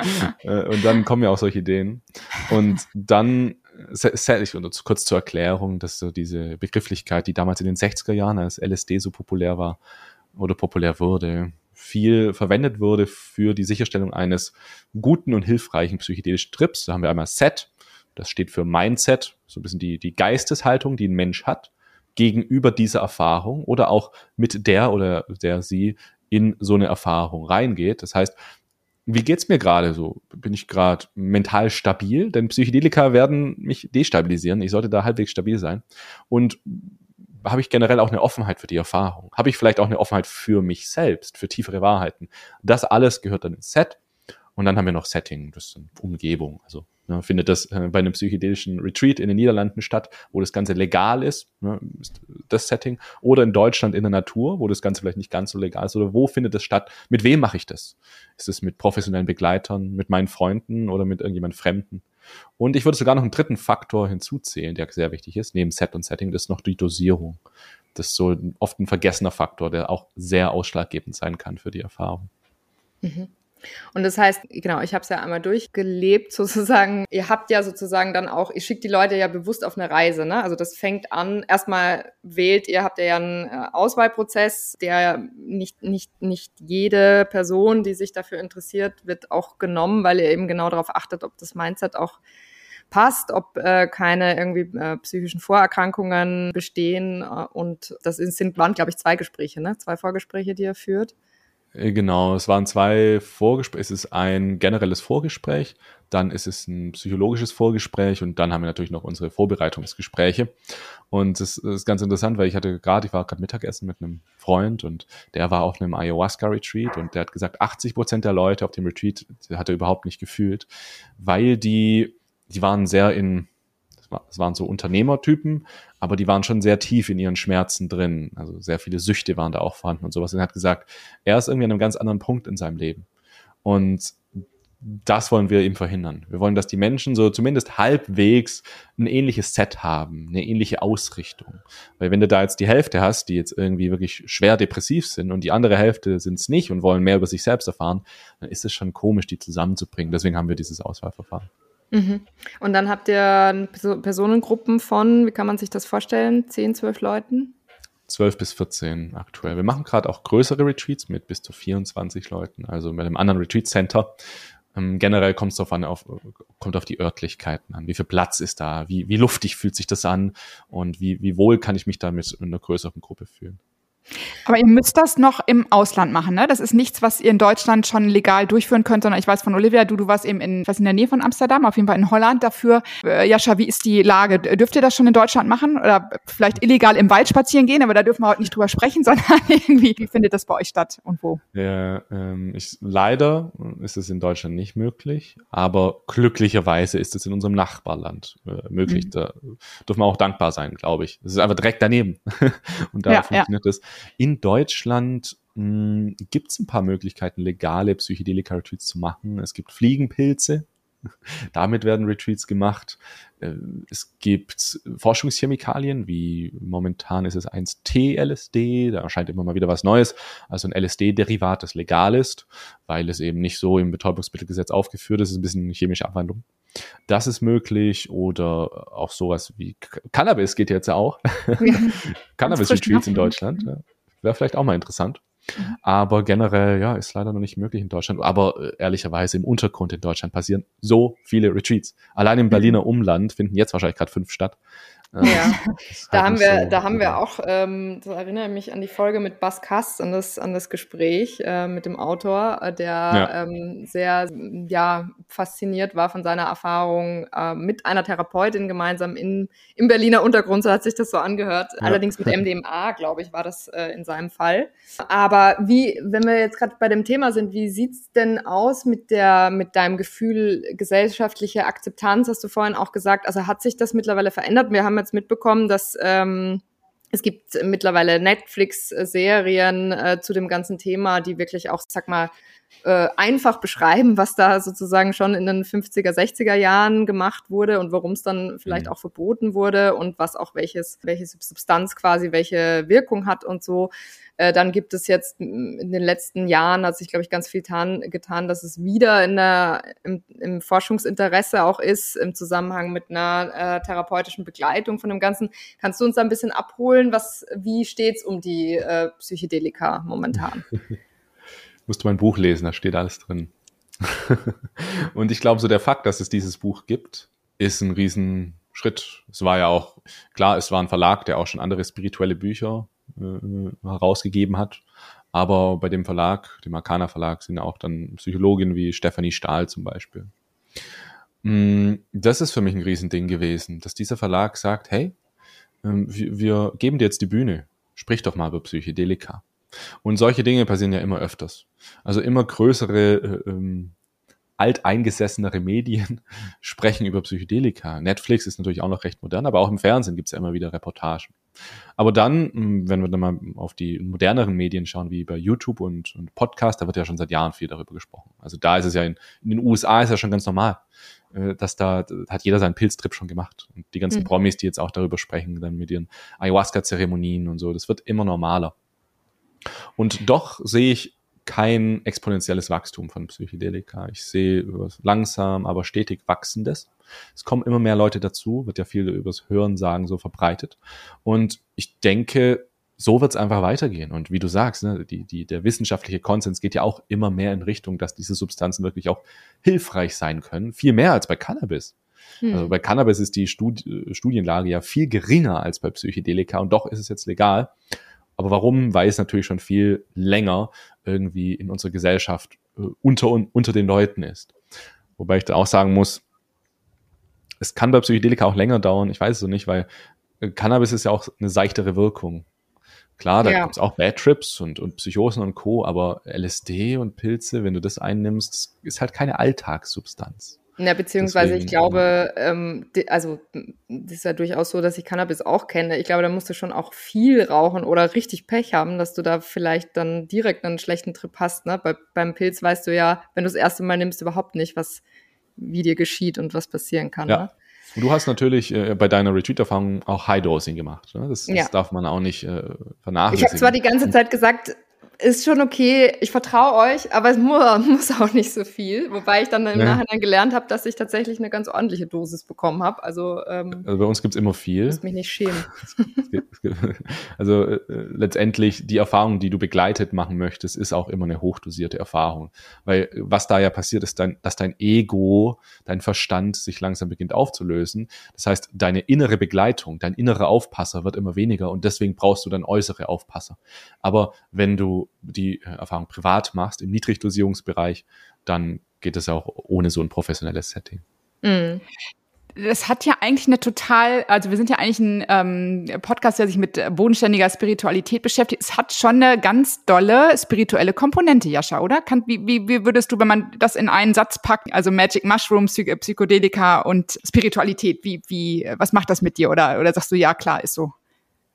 äh, und dann kommen ja auch solche Ideen. Und dann set ich, und kurz zur Erklärung, dass so diese Begrifflichkeit, die damals in den sechziger Jahren, als L S D so populär war, oder populär wurde, viel verwendet wurde für die Sicherstellung eines guten und hilfreichen psychedelischen Trips. Da haben wir einmal Set, das steht für Mindset, so ein bisschen die, die Geisteshaltung, die ein Mensch hat, gegenüber dieser Erfahrung oder auch mit der oder der sie in so eine Erfahrung reingeht. Das heißt, wie geht's mir gerade so? Bin ich gerade mental stabil? Denn Psychedelika werden mich destabilisieren. Ich sollte da halbwegs stabil sein. Und habe ich generell auch eine Offenheit für die Erfahrung? Habe ich vielleicht auch eine Offenheit für mich selbst, für tiefere Wahrheiten? Das alles gehört dann ins Set. Und dann haben wir noch Setting, das ist eine Umgebung. Also ne, findet das äh, bei einem psychedelischen Retreat in den Niederlanden statt, wo das Ganze legal ist, ne, ist das Setting. Oder in Deutschland in der Natur, wo das Ganze vielleicht nicht ganz so legal ist. Oder wo findet das statt? Mit wem mache ich das? Ist es mit professionellen Begleitern, mit meinen Freunden oder mit irgendjemand Fremden? Und ich würde sogar noch einen dritten Faktor hinzuzählen, der sehr wichtig ist, neben Set und Setting, das ist noch die Dosierung. Das ist so oft ein vergessener Faktor, der auch sehr ausschlaggebend sein kann für die Erfahrung. Mhm. Und das heißt, genau, ich habe es ja einmal durchgelebt sozusagen. Ihr habt ja sozusagen dann auch, ihr schickt die Leute ja bewusst auf eine Reise, ne? Also das fängt an, erstmal wählt ihr, habt ihr ja einen Auswahlprozess, der nicht nicht nicht jede Person, die sich dafür interessiert, wird auch genommen, weil ihr eben genau darauf achtet, ob das Mindset auch passt, ob äh, keine irgendwie äh, psychischen Vorerkrankungen bestehen. Äh, und das sind, waren, glaube ich, zwei Gespräche, ne? Zwei Vorgespräche, die ihr führt. Genau, es waren zwei Vorgespräche. Es ist ein generelles Vorgespräch, dann ist es ein psychologisches Vorgespräch und dann haben wir natürlich noch unsere Vorbereitungsgespräche. Und es ist ganz interessant, weil ich hatte gerade, ich war gerade Mittagessen mit einem Freund und der war auf einem Ayahuasca-Retreat und der hat gesagt, achtzig Prozent der Leute auf dem Retreat hat er überhaupt nicht gefühlt, weil die, die waren sehr in, es waren so Unternehmertypen, aber die waren schon sehr tief in ihren Schmerzen drin. Also sehr viele Süchte waren da auch vorhanden und sowas. Und er hat gesagt, er ist irgendwie an einem ganz anderen Punkt in seinem Leben. Und das wollen wir eben verhindern. Wir wollen, dass die Menschen so zumindest halbwegs ein ähnliches Set haben, eine ähnliche Ausrichtung. Weil wenn du da jetzt die Hälfte hast, die jetzt irgendwie wirklich schwer depressiv sind und die andere Hälfte sind es nicht und wollen mehr über sich selbst erfahren, dann ist es schon komisch, die zusammenzubringen. Deswegen haben wir dieses Auswahlverfahren. Mhm. Und dann habt ihr Personengruppen von, wie kann man sich das vorstellen, zehn, zwölf Leuten? zwölf bis vierzehn aktuell. Wir machen gerade auch größere Retreats mit bis zu vierundzwanzig Leuten, also mit einem anderen Retreat Center. Ähm, generell kommt es darauf an, auf, kommt auf die Örtlichkeiten an. Wie viel Platz ist da? Wie, wie luftig fühlt sich das an? Und wie, wie wohl kann ich mich da mit einer größeren Gruppe fühlen? Aber ihr müsst das noch im Ausland machen, ne? Das ist nichts, was ihr in Deutschland schon legal durchführen könnt, sondern ich weiß von Olivia, du, du warst eben in, was in der Nähe von Amsterdam, auf jeden Fall in Holland dafür. Äh, Jascha, wie ist die Lage? Dürft ihr das schon in Deutschland machen? Oder vielleicht illegal im Wald spazieren gehen? Aber da dürfen wir heute nicht drüber sprechen, sondern irgendwie, wie findet das bei euch statt und wo? Ja, ähm, ich, leider ist es in Deutschland nicht möglich, aber glücklicherweise ist es in unserem Nachbarland äh, möglich. Mhm. Da dürfen wir auch dankbar sein, glaube ich. Es ist einfach direkt daneben. Und da ja, funktioniert es. Ja. In Deutschland gibt es ein paar Möglichkeiten, legale Psychedelika-Retreats zu machen. Es gibt Fliegenpilze, damit werden Retreats gemacht. Es gibt Forschungschemikalien, wie momentan ist es eins T L S D, da erscheint immer mal wieder was Neues, also ein L S D-Derivat, das legal ist, weil es eben nicht so im Betäubungsmittelgesetz aufgeführt ist, es ist ein bisschen eine chemische Abwandlung. Das ist möglich oder auch sowas wie Cannabis geht jetzt ja auch. Ja. Cannabis-Retreats in Deutschland, ja. Wäre vielleicht auch mal interessant. Mhm. Aber generell, ja, ist leider noch nicht möglich in Deutschland. Aber äh, ehrlicherweise im Untergrund in Deutschland passieren so viele Retreats. Allein im Berliner Umland finden jetzt wahrscheinlich gerade fünf statt. Ja, da haben wir, so, da haben wir auch, ähm, das erinnere mich an die Folge mit Bas Kast, an das, an das Gespräch äh, mit dem Autor, der ja. ähm, sehr, ja, fasziniert war von seiner Erfahrung äh, mit einer Therapeutin gemeinsam in, im Berliner Untergrund, so hat sich das so angehört. Ja. Allerdings mit M D M A, glaube ich, war das äh, in seinem Fall. Aber wie, wenn wir jetzt gerade bei dem Thema sind, wie sieht's denn aus mit der, mit deinem Gefühl gesellschaftliche Akzeptanz, hast du vorhin auch gesagt, also hat sich das mittlerweile verändert? Wir haben jetzt mitbekommen, dass ähm, es gibt mittlerweile Netflix-Serien äh, zu dem ganzen Thema, die wirklich auch, sag mal, äh, einfach beschreiben, was da sozusagen schon in den fünfziger, sechziger Jahren gemacht wurde und warum es dann vielleicht mhm. auch verboten wurde und was auch welches, welche Substanz quasi welche Wirkung hat und so. Äh, dann gibt es jetzt in den letzten Jahren, hat sich, glaube ich, ganz viel tan- getan, dass es wieder in der, im, im Forschungsinteresse auch ist, im Zusammenhang mit einer äh, therapeutischen Begleitung von dem Ganzen. Kannst du uns da ein bisschen abholen, was, wie steht's um die äh, Psychedelika momentan? Musst du mein Buch lesen, da steht alles drin. Und ich glaube, so der Fakt, dass es dieses Buch gibt, ist ein Riesenschritt. Es war ja auch, klar, es war ein Verlag, der auch schon andere spirituelle Bücher äh, herausgegeben hat. Aber bei dem Verlag, dem Arcana Verlag, sind auch dann Psychologinnen wie Stefanie Stahl zum Beispiel. Das ist für mich ein Riesending gewesen, dass dieser Verlag sagt, hey, wir, wir geben dir jetzt die Bühne, sprich doch mal über Psychedelika. Und solche Dinge passieren ja immer öfters. Also immer größere, ähm, alteingesessenere Medien sprechen über Psychedelika. Netflix ist natürlich auch noch recht modern, aber auch im Fernsehen gibt es ja immer wieder Reportagen. Aber dann, wenn wir dann mal auf die moderneren Medien schauen, wie bei YouTube und, und Podcast, da wird ja schon seit Jahren viel darüber gesprochen. Also da ist es ja, in, in den U S A ist ja schon ganz normal, dass da, da hat jeder seinen Pilztrip schon gemacht. Und die ganzen mhm. Promis, die jetzt auch darüber sprechen, dann mit ihren Ayahuasca-Zeremonien und so, das wird immer normaler. Und doch sehe ich kein exponentielles Wachstum von Psychedelika. Ich sehe langsam, aber stetig wachsendes. Es kommen immer mehr Leute dazu, wird ja viel übers Hörensagen so verbreitet. Und ich denke, so wird es einfach weitergehen. Und wie du sagst, ne, die, die, der wissenschaftliche Konsens geht ja auch immer mehr in Richtung, dass diese Substanzen wirklich auch hilfreich sein können. Viel mehr als bei Cannabis. Hm. Also bei Cannabis ist die Studi- Studienlage ja viel geringer als bei Psychedelika und doch ist es jetzt legal. Aber warum? Weil es natürlich schon viel länger irgendwie in unserer Gesellschaft äh, unter, unter den Leuten ist. Wobei ich da auch sagen muss, es kann bei Psychedelika auch länger dauern, ich weiß es so nicht, weil äh, Cannabis ist ja auch eine seichtere Wirkung. Klar, da Ja. gibt es auch Bad Trips und, und Psychosen und Co., aber L S D und Pilze, wenn du das einnimmst, ist halt keine Alltagssubstanz. Ja, beziehungsweise Deswegen, ich glaube, ähm, die, also das ist ja durchaus so, dass ich Cannabis auch kenne. Ich glaube, da musst du schon auch viel rauchen oder richtig Pech haben, dass du da vielleicht dann direkt einen schlechten Trip hast. Ne? Bei, beim Pilz weißt du ja, wenn du das erste Mal nimmst, überhaupt nicht, was wie dir geschieht und was passieren kann. Ja. Ne? Und du hast natürlich äh, bei deiner Retreat-Erfahrung auch High-Dosing gemacht. Ne? Das, das Ja. darf man auch nicht äh, Ich vernachlässigen. habe zwar die ganze Zeit gesagt, ist schon okay, ich vertraue euch, aber es muss, muss auch nicht so viel. Wobei ich dann im Ja. Nachhinein gelernt habe, dass ich tatsächlich eine ganz ordentliche Dosis bekommen habe. Also ähm, Also bei uns gibt's immer ich viel. muss mich nicht schämen. Es gibt- es gibt- Also äh, letztendlich die Erfahrung, die du begleitet machen möchtest, ist auch immer eine hochdosierte Erfahrung. Weil äh, was da ja passiert ist, dein, dass dein Ego, dein Verstand sich langsam beginnt aufzulösen. Das heißt, deine innere Begleitung, dein innerer Aufpasser wird immer weniger und deswegen brauchst du dann äußere Aufpasser. Aber wenn du die äh, Erfahrung privat machst, im Niedrigdosierungsbereich, dann geht es auch ohne so ein professionelles Setting. Mm. Das hat ja eigentlich eine total, also wir sind ja eigentlich ein ähm, Podcast, der sich mit äh, bodenständiger Spiritualität beschäftigt. Es hat schon eine ganz dolle spirituelle Komponente, Jascha, oder? Kann, wie, wie, wie würdest du, wenn man das in einen Satz packt, also Magic Mushroom, Psy- Psychedelika und Spiritualität, wie, wie, was macht das mit dir? Oder, oder sagst du, ja, klar, ist so?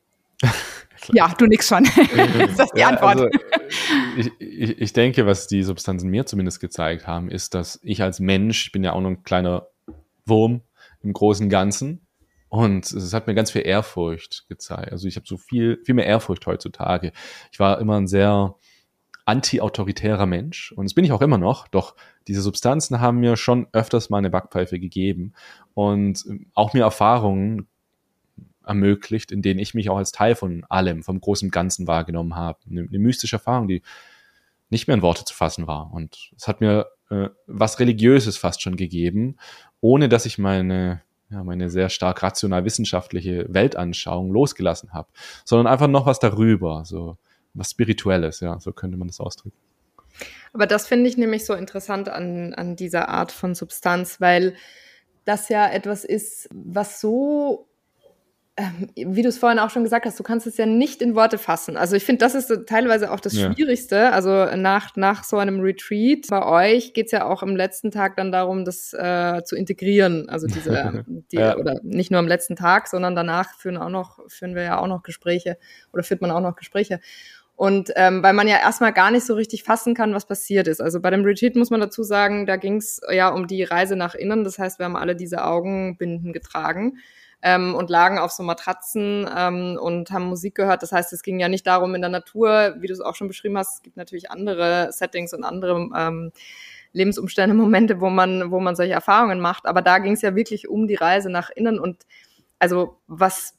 Ja, du nix schon. Ist das die Ja, Antwort? also, ich, ich, ich denke, was die Substanzen mir zumindest gezeigt haben, ist, dass ich als Mensch, ich bin ja auch nur ein kleiner Wurm im großen Ganzen, und es hat mir ganz viel Ehrfurcht gezeigt. Also ich habe so viel, viel mehr Ehrfurcht heutzutage. Ich war immer ein sehr anti-autoritärer Mensch und das bin ich auch immer noch, doch diese Substanzen haben mir schon öfters mal eine Backpfeife gegeben und auch mir Erfahrungen ermöglicht, in denen ich mich auch als Teil von allem, vom großen Ganzen wahrgenommen habe. Eine, eine mystische Erfahrung, die nicht mehr in Worte zu fassen war. Und es hat mir äh, was Religiöses fast schon gegeben, ohne dass ich meine, ja, meine sehr stark rational-wissenschaftliche Weltanschauung losgelassen habe, sondern einfach noch was darüber, so was Spirituelles, ja, so könnte man das ausdrücken. Aber das finde ich nämlich so interessant an, an dieser Art von Substanz, weil das ja etwas ist, was so, ähm, wie du es vorhin auch schon gesagt hast, du kannst es ja nicht in Worte fassen. Also ich finde, das ist so teilweise auch das Ja. Schwierigste. Also nach, nach so einem Retreat bei euch geht es ja auch am letzten Tag dann darum, das äh, zu integrieren. Also diese, die, Ja. oder nicht nur am letzten Tag, sondern danach führen auch noch, führen wir ja auch noch Gespräche oder führt man auch noch Gespräche. Und ähm, weil man ja erstmal gar nicht so richtig fassen kann, was passiert ist. Also bei dem Retreat muss man dazu sagen, da ging es ja um die Reise nach innen. Das heißt, wir haben alle diese Augenbinden getragen ähm, und lagen auf so Matratzen ähm, und haben Musik gehört. Das heißt, es ging ja nicht darum in der Natur, wie du es auch schon beschrieben hast. Es gibt natürlich andere Settings und andere ähm, Lebensumstände, Momente, wo man, wo man solche Erfahrungen macht. Aber da ging es ja wirklich um die Reise nach innen. Und also was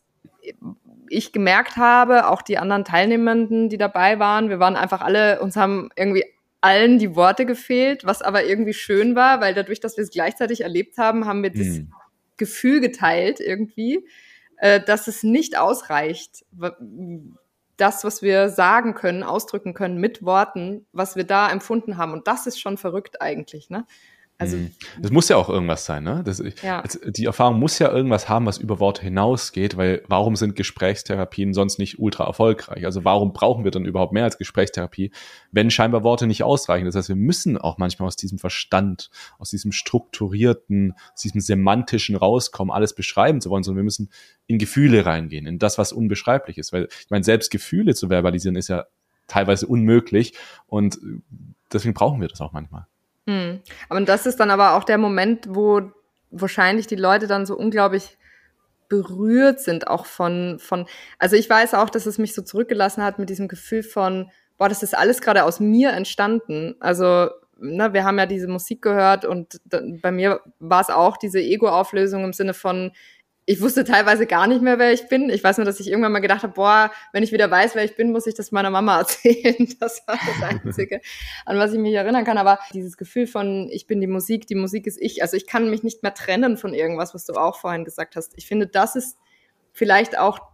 ich gemerkt habe, auch die anderen Teilnehmenden, die dabei waren, wir waren einfach alle, uns haben irgendwie allen die Worte gefehlt, was aber irgendwie schön war, weil dadurch, dass wir es gleichzeitig erlebt haben, haben wir das Hm. Gefühl geteilt irgendwie, äh, dass es nicht ausreicht, w- das, was wir sagen können, ausdrücken können mit Worten, was wir da empfunden haben. Und das ist schon verrückt eigentlich, ne? Also, Mhm. Das muss ja auch irgendwas sein, ne? Das, Ja. also die Erfahrung muss ja irgendwas haben, was über Worte hinausgeht, weil warum sind Gesprächstherapien sonst nicht ultra erfolgreich? Also warum brauchen wir dann überhaupt mehr als Gesprächstherapie, wenn scheinbar Worte nicht ausreichen? Das heißt, wir müssen auch manchmal aus diesem Verstand, aus diesem strukturierten, aus diesem semantischen rauskommen, alles beschreiben zu wollen, sondern wir müssen in Gefühle reingehen, in das, was unbeschreiblich ist. Weil ich meine, selbst Gefühle zu verbalisieren ist ja teilweise unmöglich und deswegen brauchen wir das auch manchmal. Hm. Und das ist dann aber auch der Moment, wo wahrscheinlich die Leute dann so unglaublich berührt sind, auch von, von, also ich weiß auch, dass es mich so zurückgelassen hat mit diesem Gefühl von, boah, das ist alles gerade aus mir entstanden. Also, ne, wir haben ja diese Musik gehört und da, bei mir war es auch diese Ego-Auflösung im Sinne von, ich wusste teilweise gar nicht mehr, wer ich bin. Ich weiß nur, dass ich irgendwann mal gedacht habe, boah, wenn ich wieder weiß, wer ich bin, muss ich das meiner Mama erzählen. Das war das Einzige, an was ich mich erinnern kann. Aber dieses Gefühl von, ich bin die Musik, die Musik ist ich. Also ich kann mich nicht mehr trennen von irgendwas, was du auch vorhin gesagt hast. Ich finde, das ist vielleicht auch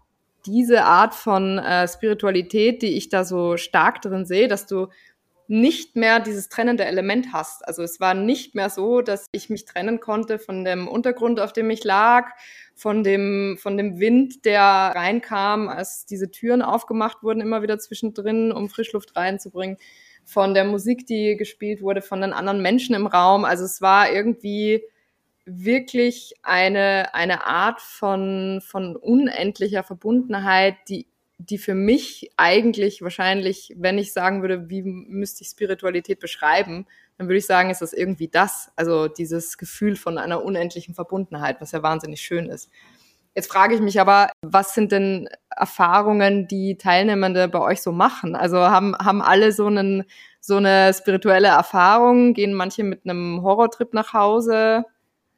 diese Art von äh, Spiritualität, die ich da so stark drin sehe, dass du nicht mehr dieses trennende Element hast. Also es war nicht mehr so, dass ich mich trennen konnte von dem Untergrund, auf dem ich lag, von dem, von dem Wind, der reinkam, als diese Türen aufgemacht wurden, immer wieder zwischendrin, um Frischluft reinzubringen, von der Musik, die gespielt wurde, von den anderen Menschen im Raum. Also es war irgendwie wirklich eine, eine Art von, von unendlicher Verbundenheit, die, die für mich eigentlich wahrscheinlich, wenn ich sagen würde, wie müsste ich Spiritualität beschreiben, dann würde ich sagen, ist das irgendwie das, also dieses Gefühl von einer unendlichen Verbundenheit, was ja wahnsinnig schön ist. Jetzt frage ich mich aber, was sind denn Erfahrungen, die Teilnehmende bei euch so machen? Also haben, haben alle so einen, so eine spirituelle Erfahrung? Gehen manche mit einem Horrortrip nach Hause?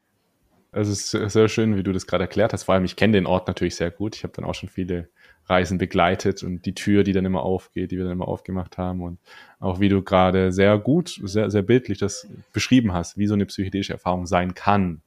Also es ist sehr schön, wie du das gerade erklärt hast. Vor allem, ich kenne den Ort natürlich sehr gut. Ich habe dann auch schon viele Reisen begleitet und die Tür, die dann immer aufgeht, die wir dann immer aufgemacht haben und auch wie du gerade sehr gut, sehr, sehr bildlich das beschrieben hast, wie so eine psychedelische Erfahrung sein kann.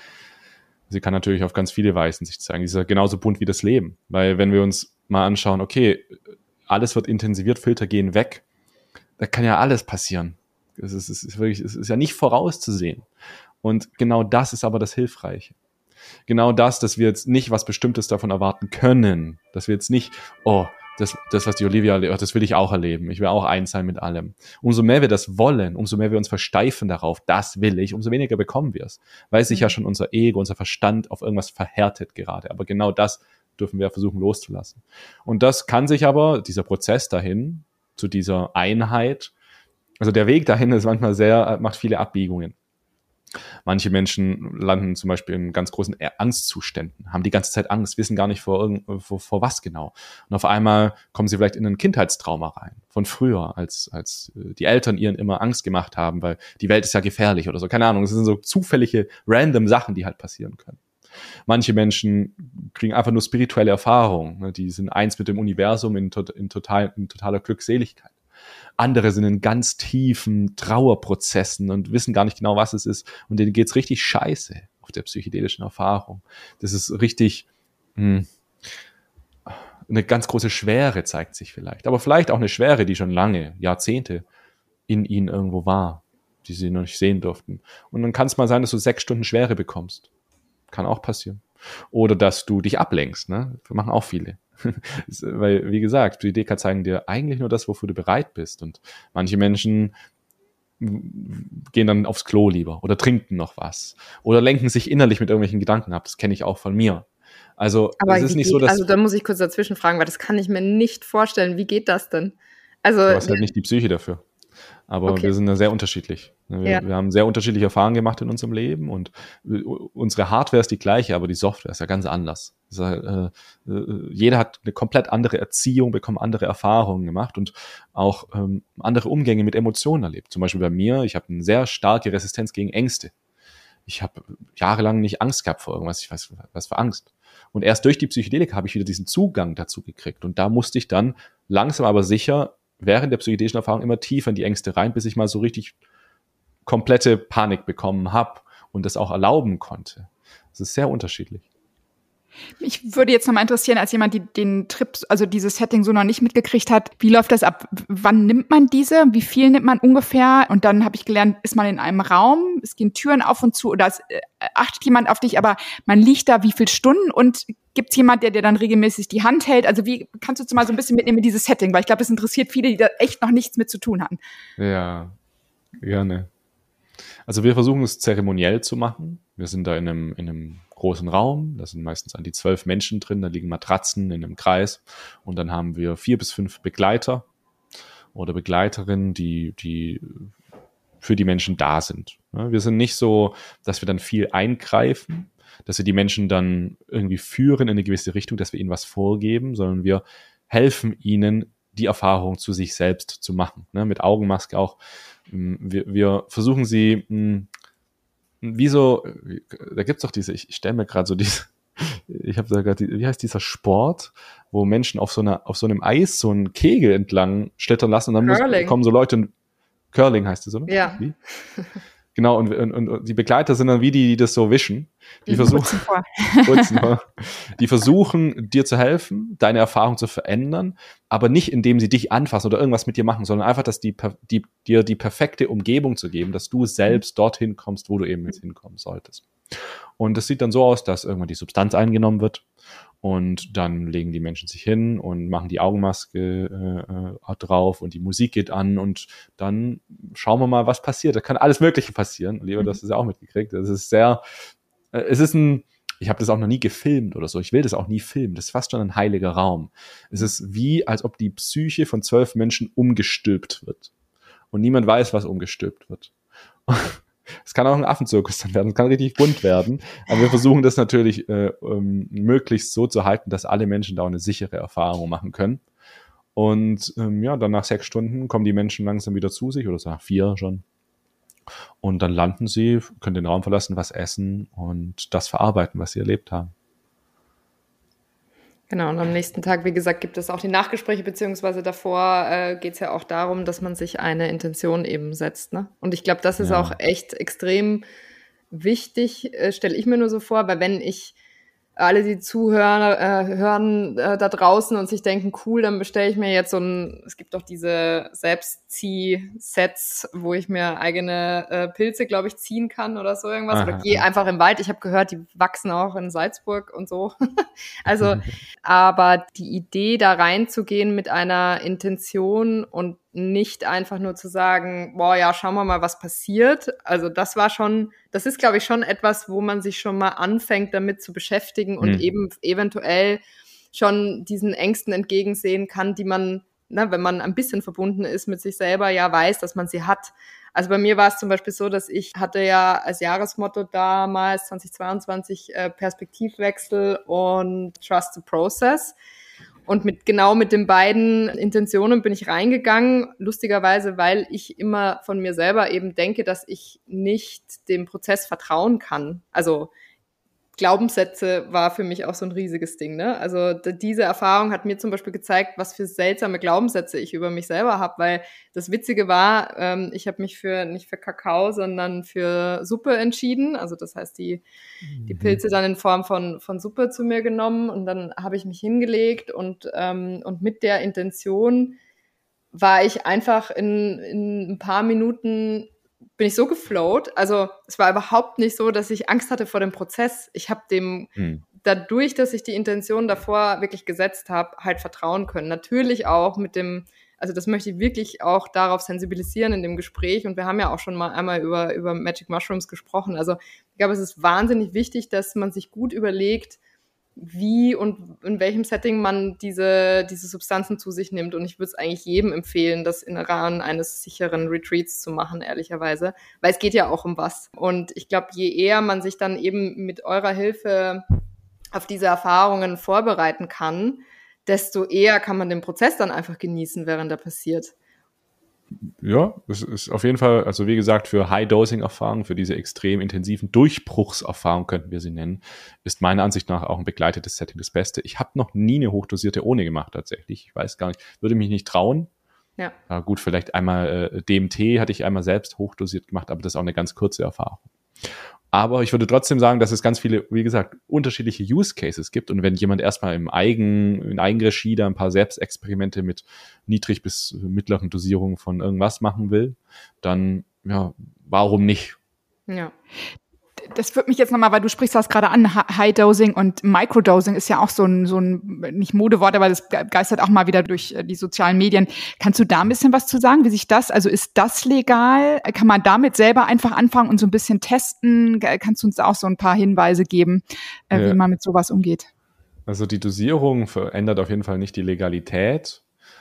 Sie kann natürlich auf ganz viele Weisen sich zeigen. Sie ist ja genauso bunt wie das Leben. Weil wenn wir uns mal anschauen, okay, alles wird intensiviert, Filter gehen weg, da kann ja alles passieren. Es ist, es ist wirklich, es ist ja nicht vorauszusehen. Und genau das ist aber das Hilfreiche. Genau das, dass wir jetzt nicht was Bestimmtes davon erwarten können. Dass wir jetzt nicht, oh, das, das was die Olivia erlebt, das will ich auch erleben. Ich will auch eins sein mit allem. Umso mehr wir das wollen, umso mehr wir uns versteifen darauf, das will ich, umso weniger bekommen wir es. Weil sich ja schon unser Ego, unser Verstand auf irgendwas verhärtet gerade. Aber genau das dürfen wir versuchen loszulassen. Und das kann sich aber, dieser Prozess dahin, zu dieser Einheit, also der Weg dahin ist manchmal sehr, macht viele Abbiegungen. Manche Menschen landen zum Beispiel in ganz großen Angstzuständen, haben die ganze Zeit Angst, wissen gar nicht vor, irgend, vor, vor was genau. Und auf einmal kommen sie vielleicht in ein Kindheitstrauma rein, von früher, als, als die Eltern ihren immer Angst gemacht haben, weil die Welt ist ja gefährlich oder so. Keine Ahnung, es sind so zufällige, random Sachen, die halt passieren können. Manche Menschen kriegen einfach nur spirituelle Erfahrungen, die sind eins mit dem Universum in, in, total, in totaler Glückseligkeit. Andere sind in ganz tiefen Trauerprozessen und wissen gar nicht genau, was es ist. Und denen geht's richtig scheiße auf der psychedelischen Erfahrung. Das ist richtig, mh, eine ganz große Schwere zeigt sich vielleicht. Aber vielleicht auch eine Schwere, die schon lange, Jahrzehnte in ihnen irgendwo war, die sie noch nicht sehen durften. Und dann kann es mal sein, dass du sechs Stunden Schwere bekommst. Kann auch passieren. Oder dass du dich ablenkst. Ne? Das machen auch viele. Weil, wie gesagt, Psychedelika zeigen dir eigentlich nur das, wofür du bereit bist. Und manche Menschen gehen dann aufs Klo lieber oder trinken noch was oder lenken sich innerlich mit irgendwelchen Gedanken ab. Das kenne ich auch von mir. Also, aber es ist nicht geht, so, dass... Also, da muss ich kurz dazwischen fragen, weil das kann ich mir nicht vorstellen. Wie geht das denn? Also, du hast halt nicht die Psyche dafür. Aber okay. Wir sind da sehr unterschiedlich. Wir, ja. wir haben sehr unterschiedliche Erfahrungen gemacht in unserem Leben und unsere Hardware ist die gleiche, aber die Software ist ja ganz anders. Ist ja, äh, jeder hat eine komplett andere Erziehung, bekommt andere Erfahrungen gemacht und auch ähm, andere Umgänge mit Emotionen erlebt. Zum Beispiel bei mir, ich habe eine sehr starke Resistenz gegen Ängste. Ich habe jahrelang nicht Angst gehabt vor irgendwas, ich weiß was für Angst. Und erst durch die Psychedelika habe ich wieder diesen Zugang dazu gekriegt. Und da musste ich dann langsam aber sicher während der psychedelischen Erfahrung immer tiefer in die Ängste rein, bis ich mal so richtig komplette Panik bekommen habe und das auch erlauben konnte. Das ist sehr unterschiedlich. Mich würde jetzt nochmal interessieren, als jemand, die den Trip, also dieses Setting so noch nicht mitgekriegt hat, wie läuft das ab? Wann nimmt man diese? Wie viel nimmt man ungefähr? Und dann habe ich gelernt, ist man in einem Raum, es gehen Türen auf und zu oder es äh, achtet jemand auf dich, aber man liegt da wie viele Stunden und gibt es jemand, der dir dann regelmäßig die Hand hält? Also wie kannst du jetzt mal so ein bisschen mitnehmen in dieses Setting? Weil ich glaube, das interessiert viele, die da echt noch nichts mit zu tun haben. Ja, gerne. Also wir versuchen es zeremoniell zu machen. Wir sind da in einem, in einem großen Raum, da sind meistens an die zwölf Menschen drin, da liegen Matratzen in einem Kreis und dann haben wir vier bis fünf Begleiter oder Begleiterinnen, die, die für die Menschen da sind. Wir sind nicht so, dass wir dann viel eingreifen, dass wir die Menschen dann irgendwie führen in eine gewisse Richtung, dass wir ihnen was vorgeben, sondern wir helfen ihnen, die Erfahrung zu sich selbst zu machen. Mit Augenmaske auch. Wir, wir versuchen sie, wie so, da gibt's doch diese, ich stelle mir gerade so diese, ich habe da gerade, wie heißt dieser Sport, wo Menschen auf so einer, auf so einem Eis so einen Kegel entlang schlittern lassen und dann muss, kommen so Leute und Curling heißt das, oder? Ja. Wie? Genau, und, und, und die Begleiter sind dann wie die, die das so wischen. Die Mhm, versuchen, putzen vor. putzen vor. Die versuchen, dir zu helfen, deine Erfahrung zu verändern, aber nicht, indem sie dich anfassen oder irgendwas mit dir machen, sondern einfach, dass die, per- die dir die perfekte Umgebung zu geben, dass du selbst dorthin kommst, wo du eben jetzt hinkommen solltest. Und das sieht dann so aus, dass irgendwann die Substanz eingenommen wird und dann legen die Menschen sich hin und machen die Augenmaske äh, drauf und die Musik geht an und dann schauen wir mal, was passiert. Da kann alles Mögliche passieren. Leo, du hast es ja auch mitgekriegt. Das ist sehr, äh, es ist ein, ich habe das auch noch nie gefilmt oder so. Ich will das auch nie filmen. Das ist fast schon ein heiliger Raum. Es ist wie, als ob die Psyche von zwölf Menschen umgestülpt wird. Und niemand weiß, was umgestülpt wird. Es kann auch ein Affenzirkus dann werden, es kann richtig bunt werden, aber wir versuchen das natürlich äh, ähm, möglichst so zu halten, dass alle Menschen da auch eine sichere Erfahrung machen können. Und ähm, ja, dann nach sechs Stunden kommen die Menschen langsam wieder zu sich, oder so nach vier schon. Und dann landen sie, können den Raum verlassen, was essen und das verarbeiten, was sie erlebt haben. Genau, und am nächsten Tag, wie gesagt, gibt es auch die Nachgespräche, beziehungsweise davor äh, geht es ja auch darum, dass man sich eine Intention eben setzt. Ne? Und ich glaube, das ist Ja. auch echt extrem wichtig, äh, stelle ich mir nur so vor, weil wenn ich alle, die zuhören, äh, hören äh, da draußen und sich denken, cool, dann bestelle ich mir jetzt so ein, es gibt doch diese Selbstzieh-Sets, wo ich mir eigene äh, Pilze, glaube ich, ziehen kann oder so irgendwas. Aha, oder gehe aha. einfach im Wald. Ich habe gehört, die wachsen auch in Salzburg und so. Also, aber die Idee, da reinzugehen mit einer Intention und nicht einfach nur zu sagen, boah, ja, schauen wir mal, was passiert. Also das war schon, das ist, glaube ich, schon etwas, wo man sich schon mal anfängt, damit zu beschäftigen und Mhm. eben eventuell schon diesen Ängsten entgegensehen kann, die man, ne, wenn man ein bisschen verbunden ist mit sich selber, ja weiß, dass man sie hat. Also bei mir war es zum Beispiel so, dass ich hatte ja als Jahresmotto damals zweitausendzweiundzwanzig äh, Perspektivwechsel und Trust the Process. Und mit genau mit den beiden Intentionen bin ich reingegangen, lustigerweise, weil ich immer von mir selber eben denke, dass ich nicht dem Prozess vertrauen kann. Also Glaubenssätze war für mich auch so ein riesiges Ding, ne? Also d- diese Erfahrung hat mir zum Beispiel gezeigt, was für seltsame Glaubenssätze ich über mich selber habe, weil das Witzige war, ähm, ich habe mich für nicht für Kakao, sondern für Suppe entschieden. Also das heißt, die die Pilze dann in Form von von Suppe zu mir genommen und dann habe ich mich hingelegt und ähm, und mit der Intention war ich einfach in in ein paar Minuten bin ich so geflowt. Also es war überhaupt nicht so, dass ich Angst hatte vor dem Prozess. Ich habe dem Mhm. dadurch, dass ich die Intention davor wirklich gesetzt habe, halt vertrauen können. Natürlich auch mit dem, also das möchte ich wirklich auch darauf sensibilisieren in dem Gespräch. Und wir haben ja auch schon mal einmal über, über Magic Mushrooms gesprochen. Also ich glaube, es ist wahnsinnig wichtig, dass man sich gut überlegt, wie und in welchem Setting man diese, diese Substanzen zu sich nimmt. Und ich würde es eigentlich jedem empfehlen, das im Rahmen eines sicheren Retreats zu machen, ehrlicherweise. Weil es geht ja auch um was. Und ich glaube, je eher man sich dann eben mit eurer Hilfe auf diese Erfahrungen vorbereiten kann, desto eher kann man den Prozess dann einfach genießen, während er passiert. Ja, es ist auf jeden Fall, also wie gesagt, für High-Dosing-Erfahrungen, für diese extrem intensiven Durchbruchserfahrungen könnten wir sie nennen, ist meiner Ansicht nach auch ein begleitetes Setting das Beste. Ich habe noch nie eine hochdosierte ohne gemacht tatsächlich. Ich weiß gar nicht, würde mich nicht trauen. Ja. Ja, gut, vielleicht einmal äh, D M T hatte ich einmal selbst hochdosiert gemacht, aber das ist auch eine ganz kurze Erfahrung. Aber ich würde trotzdem sagen, dass es ganz viele, wie gesagt, unterschiedliche Use Cases gibt. Und wenn jemand erstmal im Eigen, in Eigenregie da ein paar Selbstexperimente mit niedrig bis mittleren Dosierungen von irgendwas machen will, dann, ja, warum nicht? Ja. Das würde mich jetzt nochmal, weil du sprichst das gerade an, High-Dosing und Microdosing ist ja auch so ein, so ein, nicht Modewort, aber das geistert auch mal wieder durch die sozialen Medien. Kannst du da ein bisschen was zu sagen, wie sich das, also ist das legal? Kann man damit selber einfach anfangen und so ein bisschen testen? Kannst du uns auch so ein paar Hinweise geben, äh, Ja. wie man mit sowas umgeht? Also die Dosierung verändert auf jeden Fall nicht die Legalität.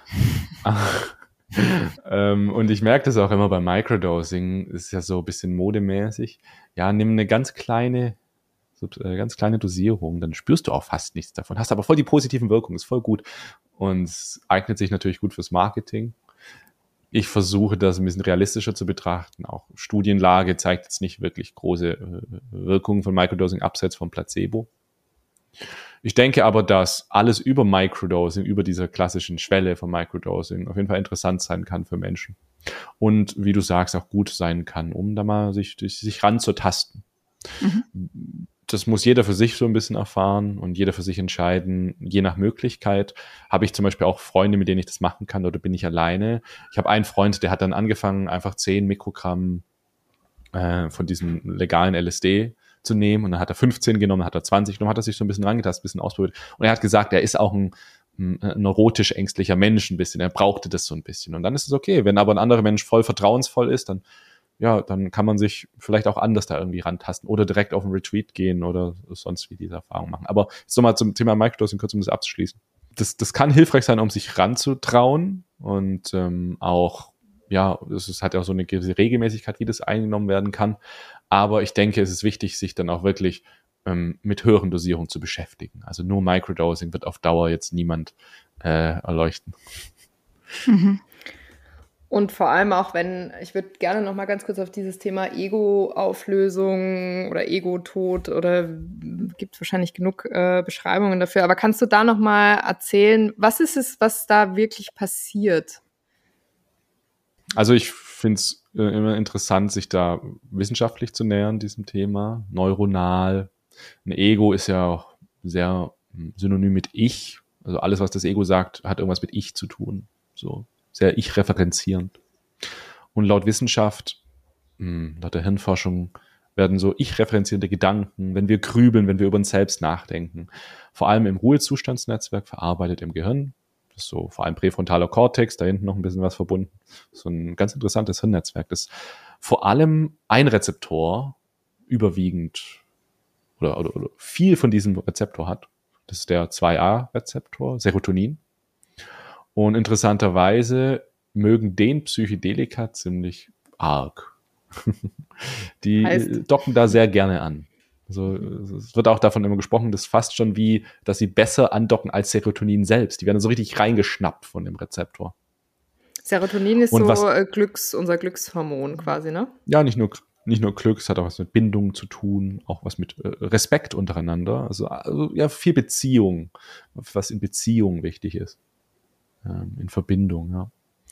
ähm, und ich merke das auch immer bei Microdosing, ist ja so ein bisschen modemäßig. Ja, nimm eine ganz kleine, so, äh, ganz kleine Dosierung, dann spürst du auch fast nichts davon. Hast aber voll die positiven Wirkungen, ist voll gut. Und es eignet sich natürlich gut fürs Marketing. Ich versuche das ein bisschen realistischer zu betrachten. Auch Studienlage zeigt jetzt nicht wirklich große äh, Wirkungen von Microdosing abseits vom Placebo. Ich denke aber, dass alles über Microdosing, über dieser klassischen Schwelle von Microdosing auf jeden Fall interessant sein kann für Menschen. Und wie du sagst, auch gut sein kann, um da mal sich, sich ranzutasten. Mhm. Das muss jeder für sich so ein bisschen erfahren und jeder für sich entscheiden, je nach Möglichkeit. Habe ich zum Beispiel auch Freunde, mit denen ich das machen kann, oder bin ich alleine? Ich habe einen Freund, der hat dann angefangen, einfach zehn Mikrogramm äh, von diesem legalen L S D zu nehmen, und dann hat er fünfzehn genommen, dann hat er zwanzig genommen, hat er sich so ein bisschen rangetastet, ein bisschen ausprobiert, und er hat gesagt, er ist auch ein, ein neurotisch ängstlicher Mensch ein bisschen, er brauchte das so ein bisschen, und dann ist es okay. Wenn aber ein anderer Mensch voll vertrauensvoll ist, dann ja, dann kann man sich vielleicht auch anders da irgendwie rantasten oder direkt auf einen Retreat gehen oder sonst wie diese Erfahrung machen. Aber jetzt nochmal zum Thema Microdosing, kurz um das abzuschließen. Das, das kann hilfreich sein, um sich ranzutrauen, und ähm, auch, ja, es ist, hat ja auch so eine gewisse Regelmäßigkeit, wie das eingenommen werden kann. Aber ich denke, es ist wichtig, sich dann auch wirklich ähm, mit höheren Dosierungen zu beschäftigen. Also nur Microdosing wird auf Dauer jetzt niemand äh, erleuchten. Mhm. Und vor allem auch, wenn, ich würde gerne noch mal ganz kurz auf dieses Thema Ego-Auflösung oder Ego-Tod, oder gibt wahrscheinlich genug äh, Beschreibungen dafür, aber kannst du da noch mal erzählen, was ist es, was da wirklich passiert? Also ich finde es äh, immer interessant, sich da wissenschaftlich zu nähern, diesem Thema. Neuronal. Ein Ego ist ja auch sehr synonym mit Ich. Also alles, was das Ego sagt, hat irgendwas mit Ich zu tun. So sehr ich-referenzierend. Und laut Wissenschaft, mh, laut der Hirnforschung, werden so ich-referenzierende Gedanken, wenn wir grübeln, wenn wir über uns selbst nachdenken, vor allem im Ruhezustandsnetzwerk verarbeitet im Gehirn. Das ist so vor allem präfrontaler Kortex, da hinten noch ein bisschen was verbunden. So ein ganz interessantes Hirnnetzwerk, das vor allem ein Rezeptor überwiegend oder, oder, oder viel von diesem Rezeptor hat. Das ist der zwei A-Rezeptor, Serotonin. Und interessanterweise mögen den Psychedelika ziemlich arg. Die heißt, docken da sehr gerne an. Also es wird auch davon immer gesprochen, dass fast schon wie, dass sie besser andocken als Serotonin selbst. Die werden so richtig reingeschnappt von dem Rezeptor. Serotonin ist und so was, Glücks, unser Glückshormon quasi, ne? Ja, nicht nur, nicht nur Glück, es hat auch was mit Bindung zu tun, auch was mit äh, Respekt untereinander. Also, also ja, viel Beziehung, was in Beziehung wichtig ist. Ähm, in Verbindung, ja.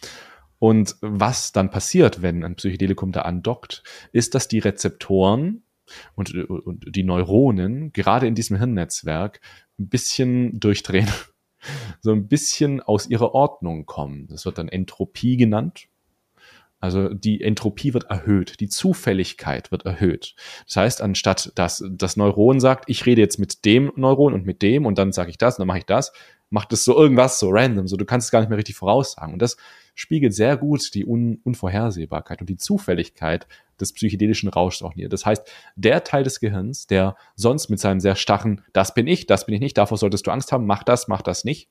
Und was dann passiert, wenn ein Psychedelikum da andockt, ist, dass die Rezeptoren und, und die Neuronen gerade in diesem Hirnnetzwerk ein bisschen durchdrehen, so ein bisschen aus ihrer Ordnung kommen. Das wird dann Entropie genannt. Also die Entropie wird erhöht, die Zufälligkeit wird erhöht. Das heißt, anstatt dass das Neuron sagt, ich rede jetzt mit dem Neuron und mit dem und dann sage ich das und dann mache ich das, macht es so irgendwas so random, so du kannst es gar nicht mehr richtig voraussagen. Und das spiegelt sehr gut die Un- Unvorhersehbarkeit und die Zufälligkeit des psychedelischen Rauschs auch nieder. Das heißt, der Teil des Gehirns, der sonst mit seinem sehr starren, das bin ich, das bin ich nicht, davor solltest du Angst haben, mach das, mach das nicht,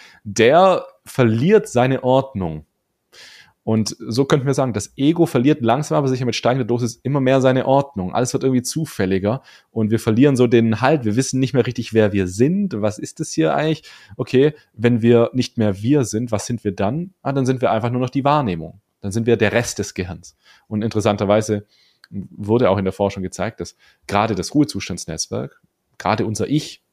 der verliert seine Ordnung. Und so könnten wir sagen, das Ego verliert langsam, aber sicher mit steigender Dosis immer mehr seine Ordnung. Alles wird irgendwie zufälliger und wir verlieren so den Halt. Wir wissen nicht mehr richtig, wer wir sind. Was ist das hier eigentlich? Okay, wenn wir nicht mehr wir sind, was sind wir dann? Ah, dann sind wir einfach nur noch die Wahrnehmung. Dann sind wir der Rest des Gehirns. Und interessanterweise wurde auch in der Forschung gezeigt, dass gerade das Ruhezustandsnetzwerk, gerade unser Ich,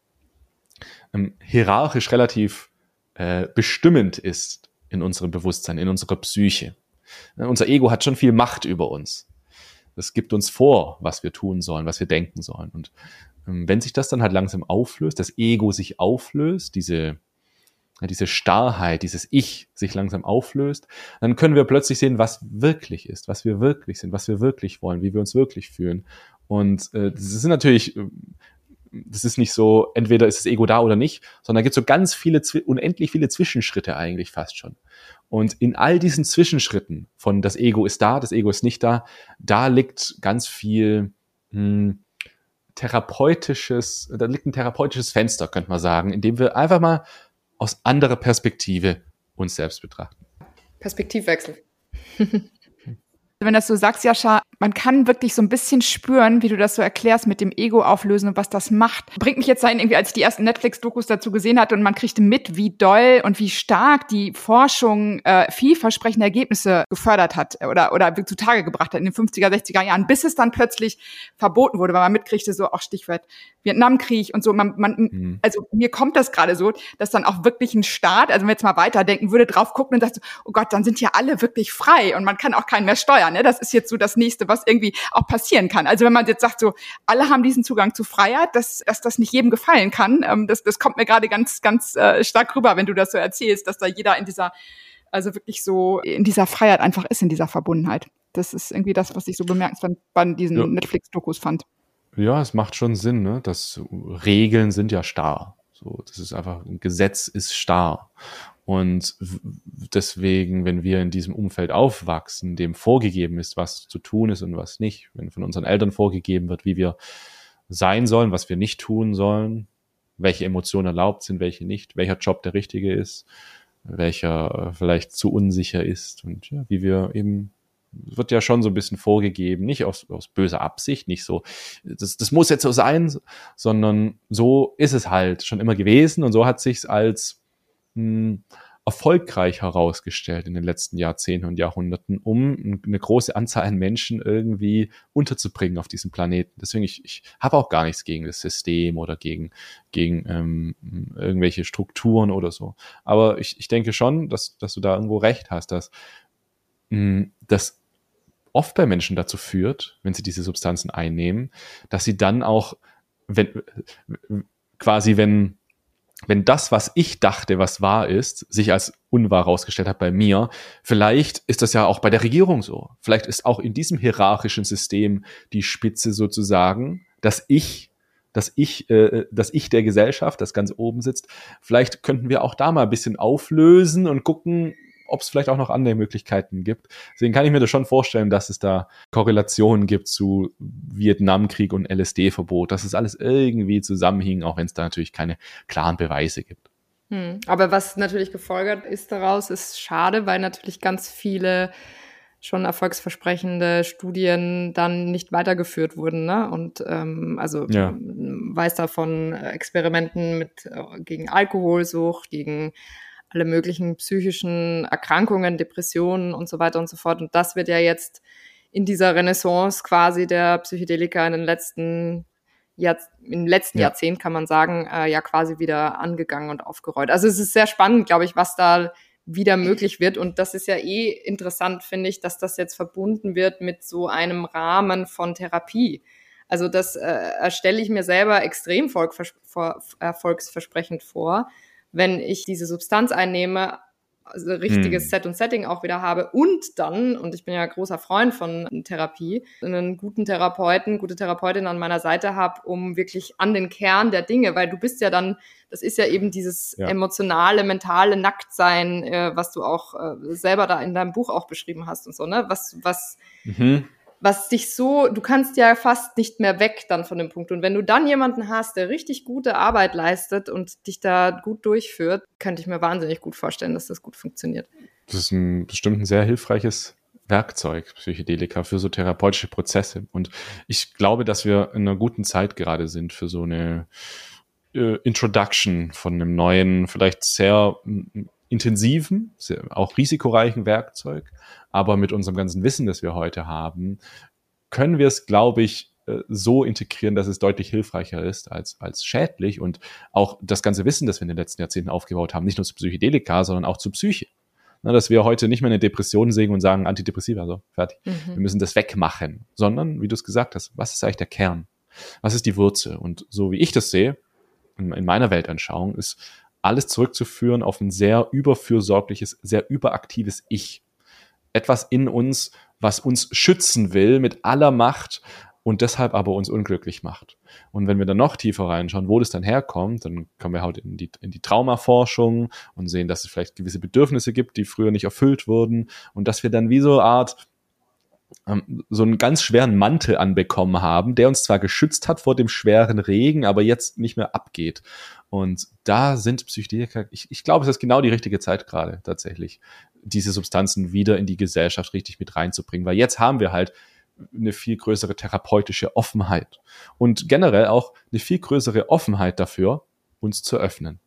ähm, hierarchisch relativ äh, bestimmend ist in unserem Bewusstsein, in unserer Psyche. Ja, unser Ego hat schon viel Macht über uns. Das gibt uns vor, was wir tun sollen, was wir denken sollen. Und ähm, wenn sich das dann halt langsam auflöst, das Ego sich auflöst, diese, ja, diese Starrheit, dieses Ich sich langsam auflöst, dann können wir plötzlich sehen, was wirklich ist, was wir wirklich sind, was wir wirklich wollen, wie wir uns wirklich fühlen. Und äh, das ist natürlich... Äh, Das ist nicht so, entweder ist das Ego da oder nicht, sondern da gibt es so ganz viele, unendlich viele Zwischenschritte eigentlich fast schon. Und in all diesen Zwischenschritten von das Ego ist da, das Ego ist nicht da, da liegt ganz viel hm, therapeutisches, da liegt ein therapeutisches Fenster, könnte man sagen, in dem wir einfach mal aus anderer Perspektive uns selbst betrachten. Perspektivwechsel. Wenn das so sagst, Jascha, man kann wirklich so ein bisschen spüren, wie du das so erklärst mit dem Ego auflösen und was das macht. Bringt mich jetzt dahin, irgendwie, als ich die ersten Netflix-Dokus dazu gesehen hatte und man kriegte mit, wie doll und wie stark die Forschung äh, vielversprechende Ergebnisse gefördert hat oder oder zutage gebracht hat in den fünfziger, sechziger Jahren, bis es dann plötzlich verboten wurde, weil man mitkriegte, so auch Stichwort Vietnamkrieg und so. Man, man, mhm. Also mir kommt das gerade so, dass dann auch wirklich ein Staat, also wenn man jetzt mal weiterdenken würde, drauf gucken und sagt so, oh Gott, dann sind ja alle wirklich frei und man kann auch keinen mehr steuern. Ne? Das ist jetzt so das Nächste, was irgendwie auch passieren kann. Also wenn man jetzt sagt, so alle haben diesen Zugang zu Freiheit, dass, dass das nicht jedem gefallen kann, ähm, das, das kommt mir gerade ganz, ganz äh, stark rüber, wenn du das so erzählst, dass da jeder in dieser, also wirklich so in dieser Freiheit einfach ist, in dieser Verbundenheit. Das ist irgendwie das, was ich so bemerkenswert bei diesen ja. Netflix-Dokus fand. Ja, es macht schon Sinn, ne? Das Regeln sind ja starr. So, das ist einfach, ein Gesetz ist starr. Und deswegen, wenn wir in diesem Umfeld aufwachsen, dem vorgegeben ist, was zu tun ist und was nicht, wenn von unseren Eltern vorgegeben wird, wie wir sein sollen, was wir nicht tun sollen, welche Emotionen erlaubt sind, welche nicht, welcher Job der richtige ist, welcher vielleicht zu unsicher ist und ja, wie wir eben, wird ja schon so ein bisschen vorgegeben, nicht aus, aus böser Absicht, nicht so, das, das muss jetzt so sein, sondern so ist es halt schon immer gewesen und so hat sich's als mh, erfolgreich herausgestellt in den letzten Jahrzehnten und Jahrhunderten, um eine große Anzahl an Menschen irgendwie unterzubringen auf diesem Planeten. Deswegen, ich, ich habe auch gar nichts gegen das System oder gegen, gegen ähm, irgendwelche Strukturen oder so. Aber ich, ich denke schon, dass, dass du da irgendwo recht hast, dass mh, das oft bei Menschen dazu führt, wenn sie diese Substanzen einnehmen, dass sie dann auch, wenn quasi, wenn wenn das, was ich dachte, was wahr ist, sich als unwahr herausgestellt hat bei mir, vielleicht ist das ja auch bei der Regierung so. Vielleicht ist auch in diesem hierarchischen System die Spitze sozusagen, dass ich, dass ich, äh, dass ich der Gesellschaft, das ganz oben sitzt. Vielleicht könnten wir auch da mal ein bisschen auflösen und gucken, ob es vielleicht auch noch andere Möglichkeiten gibt. Deswegen kann ich mir das schon vorstellen, dass es da Korrelationen gibt zu Vietnamkrieg und L S D-Verbot, dass es alles irgendwie zusammenhing, auch wenn es da natürlich keine klaren Beweise gibt. Hm. Aber was natürlich gefolgert ist daraus, ist schade, weil natürlich ganz viele schon erfolgsversprechende Studien dann nicht weitergeführt wurden, ne? Und ähm, also ja. weiß da von Experimenten mit äh, gegen Alkoholsucht, gegen alle möglichen psychischen Erkrankungen, Depressionen und so weiter und so fort. Und das wird ja jetzt in dieser Renaissance quasi der Psychedelika in den letzten Jahr, im letzten ja. Jahrzehnt, kann man sagen, äh, ja quasi wieder angegangen und aufgerollt. Also es ist sehr spannend, glaube ich, was da wieder möglich wird. Und das ist ja eh interessant, finde ich, dass das jetzt verbunden wird mit so einem Rahmen von Therapie. Also das äh, stelle ich mir selber extrem erfolgsversprechend vor, wenn ich diese Substanz einnehme, also richtiges hm. Set und Setting auch wieder habe und dann, und ich bin ja großer Freund von Therapie, einen guten Therapeuten, gute Therapeutin an meiner Seite habe, um wirklich an den Kern der Dinge, weil du bist ja dann, das ist ja eben dieses ja. emotionale, mentale Nacktsein, äh, was du auch äh, selber da in deinem Buch auch beschrieben hast und so, ne, was, was, mhm. was dich so, du kannst ja fast nicht mehr weg dann von dem Punkt. Und wenn du dann jemanden hast, der richtig gute Arbeit leistet und dich da gut durchführt, könnte ich mir wahnsinnig gut vorstellen, dass das gut funktioniert. Das ist ein, bestimmt ein sehr hilfreiches Werkzeug, Psychedelika, für so therapeutische Prozesse. Und ich glaube, dass wir in einer guten Zeit gerade sind für so eine äh, Introduction von einem neuen, vielleicht sehr intensiven, sehr, auch risikoreichen Werkzeug. Aber mit unserem ganzen Wissen, das wir heute haben, können wir es, glaube ich, so integrieren, dass es deutlich hilfreicher ist als, als schädlich. Und auch das ganze Wissen, das wir in den letzten Jahrzehnten aufgebaut haben, nicht nur zu Psychedelika, sondern auch zu Psyche. Na, dass wir heute nicht mehr eine Depression sehen und sagen, Antidepressiva, so, fertig. Mhm. Wir müssen das wegmachen. Sondern, wie du es gesagt hast, was ist eigentlich der Kern? Was ist die Wurzel? Und so wie ich das sehe, in, in meiner Weltanschauung, ist alles zurückzuführen auf ein sehr überfürsorgliches, sehr überaktives Ich. Etwas in uns, was uns schützen will mit aller Macht und deshalb aber uns unglücklich macht. Und wenn wir dann noch tiefer reinschauen, wo das dann herkommt, dann kommen wir halt in die, in die Traumaforschung und sehen, dass es vielleicht gewisse Bedürfnisse gibt, die früher nicht erfüllt wurden und dass wir dann wie so eine Art ähm, so einen ganz schweren Mantel anbekommen haben, der uns zwar geschützt hat vor dem schweren Regen, aber jetzt nicht mehr abgeht. Und da sind Psychedelika, ich, ich glaube, es ist genau die richtige Zeit gerade tatsächlich, diese Substanzen wieder in die Gesellschaft richtig mit reinzubringen. Weil jetzt haben wir halt eine viel größere therapeutische Offenheit und generell auch eine viel größere Offenheit dafür, uns zu öffnen.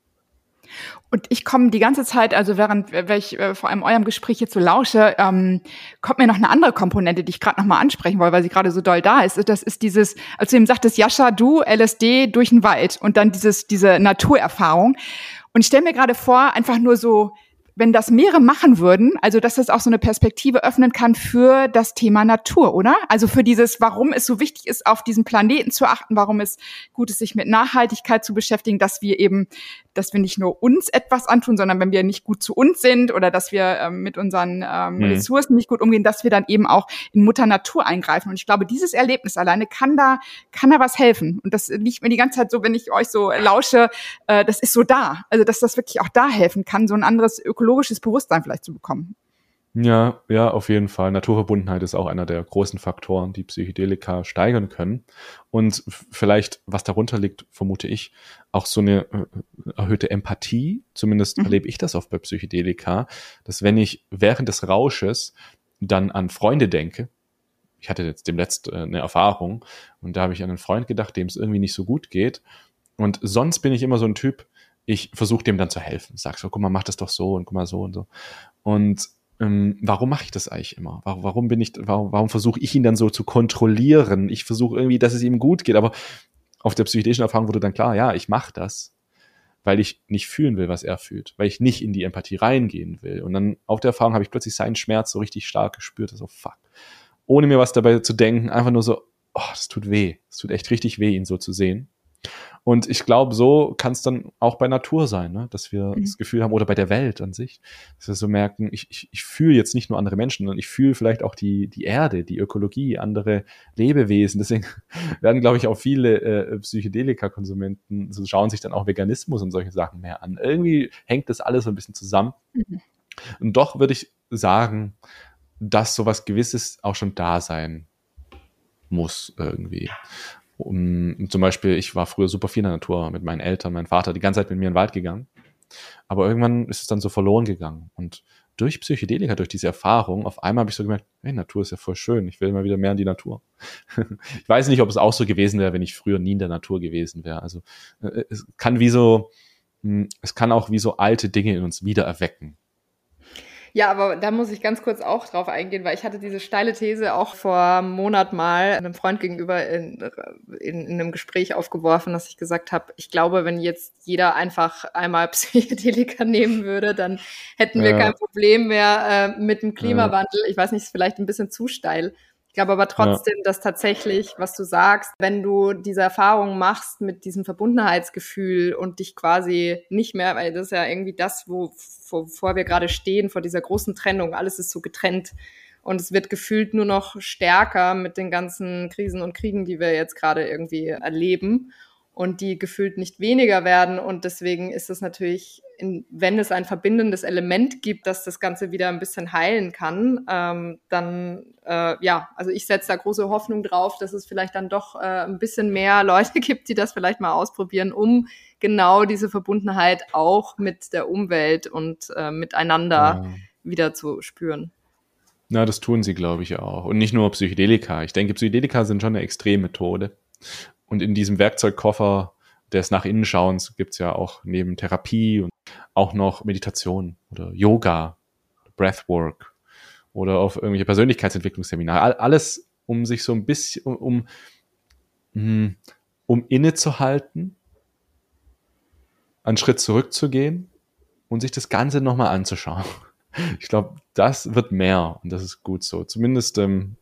Und ich komme die ganze Zeit, also während wenn ich äh, vor allem eurem Gespräch jetzt so lausche, ähm, kommt mir noch eine andere Komponente, die ich gerade noch mal ansprechen wollte, weil sie gerade so doll da ist. Das ist dieses, als du eben sagtest, Jascha, du, L S D durch den Wald und dann dieses diese Naturerfahrung. Und ich stelle mir gerade vor, einfach nur so, wenn das mehrere machen würden, also dass das auch so eine Perspektive öffnen kann für das Thema Natur, oder? Also für dieses, warum es so wichtig ist, auf diesen Planeten zu achten, warum es gut ist, sich mit Nachhaltigkeit zu beschäftigen, dass wir eben, dass wir nicht nur uns etwas antun, sondern wenn wir nicht gut zu uns sind oder dass wir ähm, mit unseren ähm, mhm. Ressourcen nicht gut umgehen, dass wir dann eben auch in Mutter Natur eingreifen. Und ich glaube, dieses Erlebnis alleine kann da, kann da was helfen. Und das liegt mir die ganze Zeit so, wenn ich euch so lausche, äh, das ist so da. Also dass das wirklich auch da helfen kann, so ein anderes ökologisches Bewusstsein vielleicht zu bekommen. Ja, ja, auf jeden Fall. Naturverbundenheit ist auch einer der großen Faktoren, die Psychedelika steigern können. Und vielleicht, was darunter liegt, vermute ich, auch so eine erhöhte Empathie. Zumindest mhm. erlebe ich das oft bei Psychedelika, dass wenn ich während des Rausches dann an Freunde denke, ich hatte jetzt demnächst eine Erfahrung und da habe ich an einen Freund gedacht, dem es irgendwie nicht so gut geht. Und sonst bin ich immer so ein Typ, ich versuche dem dann zu helfen. Sag so, guck mal, mach das doch so und guck mal so und so. Und ähm, warum mache ich das eigentlich immer? Warum, warum bin ich, warum, warum versuche ich ihn dann so zu kontrollieren? Ich versuche irgendwie, dass es ihm gut geht. Aber auf der psychedelischen Erfahrung wurde dann klar, ja, ich mache das, weil ich nicht fühlen will, was er fühlt, weil ich nicht in die Empathie reingehen will. Und dann auf der Erfahrung habe ich plötzlich seinen Schmerz so richtig stark gespürt. So, fuck. Ohne mir was dabei zu denken, einfach nur so, oh, das tut weh. Es tut echt richtig weh, ihn so zu sehen. Und ich glaube, so kann es dann auch bei Natur sein, ne? Dass wir mhm. das Gefühl haben, oder bei der Welt an sich, dass wir so merken, ich, ich, ich fühle jetzt nicht nur andere Menschen, sondern ich fühle vielleicht auch die, die Erde, die Ökologie, andere Lebewesen. Deswegen werden, glaube ich, auch viele äh, Psychedelika-Konsumenten, so schauen sich dann auch Veganismus und solche Sachen mehr an. Irgendwie hängt das alles so ein bisschen zusammen. Mhm. Und doch würde ich sagen, dass sowas Gewisses auch schon da sein muss irgendwie. Um, zum Beispiel, ich war früher super viel in der Natur mit meinen Eltern, meinem Vater, die ganze Zeit mit mir in den Wald gegangen. Aber irgendwann ist es dann so verloren gegangen. Und durch Psychedelika, durch diese Erfahrung, auf einmal habe ich so gemerkt, hey, Natur ist ja voll schön, ich will immer wieder mehr in die Natur. Ich weiß nicht, ob es auch so gewesen wäre, wenn ich früher nie in der Natur gewesen wäre. Also es kann wie so, es kann auch wie so alte Dinge in uns wieder erwecken. Ja, aber da muss ich ganz kurz auch drauf eingehen, weil ich hatte diese steile These auch vor einem Monat mal einem Freund gegenüber in, in, in einem Gespräch aufgeworfen, dass ich gesagt habe, ich glaube, wenn jetzt jeder einfach einmal Psychedelika nehmen würde, dann hätten wir ja. kein Problem mehr äh, mit dem Klimawandel. Ja. Ich weiß nicht, ist vielleicht ein bisschen zu steil. Ich glaube aber trotzdem, ja. dass tatsächlich, was du sagst, wenn du diese Erfahrung machst mit diesem Verbundenheitsgefühl und dich quasi nicht mehr, weil das ist ja irgendwie das, wo, wovor wir gerade stehen, vor dieser großen Trennung, alles ist so getrennt und es wird gefühlt nur noch stärker mit den ganzen Krisen und Kriegen, die wir jetzt gerade irgendwie erleben und die gefühlt nicht weniger werden und deswegen ist es natürlich, in, wenn es ein verbindendes Element gibt, dass das Ganze wieder ein bisschen heilen kann, ähm, dann, äh, ja, also ich setze da große Hoffnung drauf, dass es vielleicht dann doch äh, ein bisschen mehr Leute gibt, die das vielleicht mal ausprobieren, um genau diese Verbundenheit auch mit der Umwelt und äh, miteinander ja. wieder zu spüren. Na, das tun sie, glaube ich, auch. Und nicht nur Psychedelika. Ich denke, Psychedelika sind schon eine Extremmethode. Und in diesem Werkzeugkoffer des Nach-Innen-Schauens gibt es ja auch neben Therapie und auch noch Meditation oder Yoga, Breathwork oder auf irgendwelche Persönlichkeitsentwicklungsseminare. Alles, um sich so ein bisschen, um, um, um innezuhalten, einen Schritt zurückzugehen und sich das Ganze nochmal anzuschauen. Ich glaube, das wird mehr und das ist gut so. Zumindest ähm,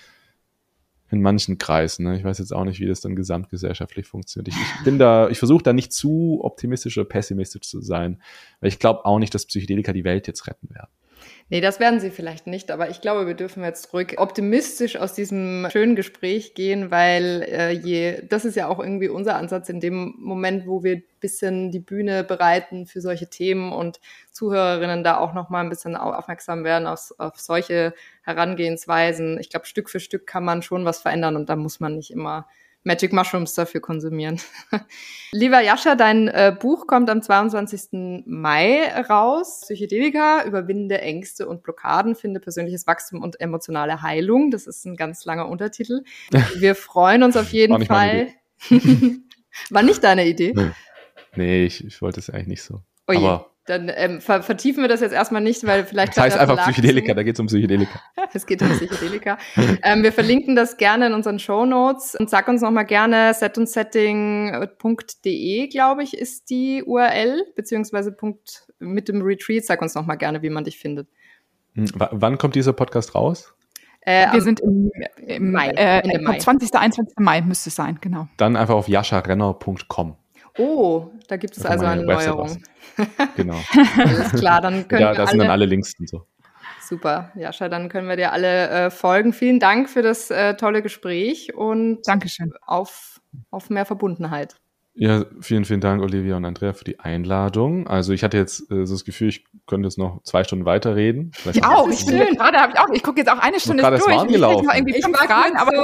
in manchen Kreisen. Ne? Ich weiß jetzt auch nicht, wie das dann gesamtgesellschaftlich funktioniert. Ich, ich bin da, ich versuche da nicht zu optimistisch oder pessimistisch zu sein, weil ich glaube auch nicht, dass Psychedelika die Welt jetzt retten werden. Nee, das werden sie vielleicht nicht, aber ich glaube, wir dürfen jetzt ruhig optimistisch aus diesem schönen Gespräch gehen, weil äh, je, das ist ja auch irgendwie unser Ansatz in dem Moment, wo wir ein bisschen die Bühne bereiten für solche Themen und Zuhörerinnen da auch nochmal ein bisschen aufmerksam werden auf, auf solche Herangehensweisen. Ich glaube, Stück für Stück kann man schon was verändern und da muss man nicht immer Magic Mushrooms dafür konsumieren. Lieber Jascha, dein äh, Buch kommt am zweiundzwanzigsten Mai raus. Psychedelika, überwinde Ängste und Blockaden, finde persönliches Wachstum und emotionale Heilung. Das ist ein ganz langer Untertitel. Wir freuen uns auf jeden Fall. War nicht deine Idee? Nee, nee ich, ich wollte es eigentlich nicht so. Oh je. Aber Dann ähm, ver- vertiefen wir das jetzt erstmal nicht, weil vielleicht... das heißt einfach Verlag Psychedelika, zu. da geht es um Psychedelika. Es geht um Psychedelika. ähm, wir verlinken das gerne in unseren Shownotes und sag uns nochmal gerne set und setting punkt de, glaube ich, ist die U R L, beziehungsweise Punkt mit dem Retreat. Sag uns nochmal gerne, wie man dich findet. Hm, w- wann kommt dieser Podcast raus? Äh, Wir am- sind im, im Mai, Äh, Ende Mai. zwanzigsten einundzwanzigsten Mai müsste es sein, genau. Dann einfach auf jascharenner punkt com. Oh, da gibt es Da kann also man eine ja Website Neuerung. Genau. Alles klar, dann können Ja, wir da alle... sind dann alle Links und so. Super, Jascha, dann können wir dir alle äh, folgen. Vielen Dank für das äh, tolle Gespräch und Dankeschön. auf, auf mehr Verbundenheit. Ja, vielen, vielen Dank, Olivia und Andrea, für die Einladung. Also ich hatte jetzt äh, so das Gefühl, ich könnte jetzt noch zwei Stunden weiterreden. Ich weiß Ich nicht, auch. ob Ich das- bin jetzt gerade, hab ich auch, ich gucke jetzt auch eine Stunde gerade durch. erst warm Ich hätte noch gelaufen. irgendwie Ich fünf war Fragen, kurz aber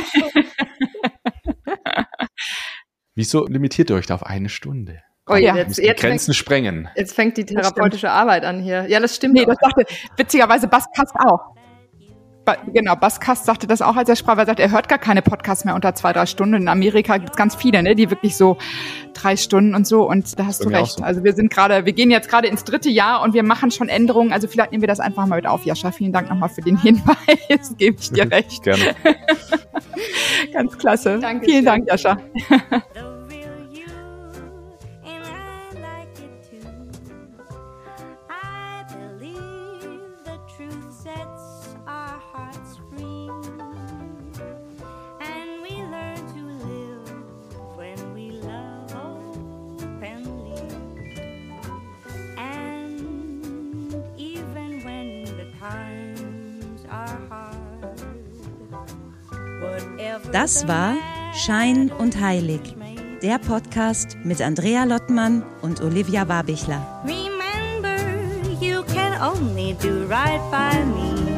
so Wieso limitiert ihr euch da auf eine Stunde? Oh, Ja. Ihr jetzt, müsst die jetzt, fängt, Grenzen sprengen. jetzt fängt die Das stimmt. therapeutische Arbeit an hier. Ja, das stimmt. nee, auch. das sagte witzigerweise Baskast auch. Ba genau, Baskast sagte das auch, als er sprach, weil er sagt, er hört gar keine Podcasts mehr unter zwei, drei Stunden. In Amerika gibt es ganz viele, ne, die wirklich so drei Stunden und so. Und da hast Bei du mir auch recht. so. Also wir sind gerade, wir gehen jetzt gerade ins dritte Jahr und wir machen schon Änderungen. Also vielleicht nehmen wir das einfach mal mit auf, Jascha. Vielen Dank nochmal für den Hinweis. Gebe ich dir recht. Gerne. Ganz klasse. Dankeschön. Vielen Dank, Jascha. The real you, and I like it too. I believe the truth sets our hearts free, and we learn to live when we love openly, and even when the times are hard, whatever Das war Schein und Heilig, der Podcast mit Andrea Lottmann und Olivia Warbichler. remember, you can only do right by me.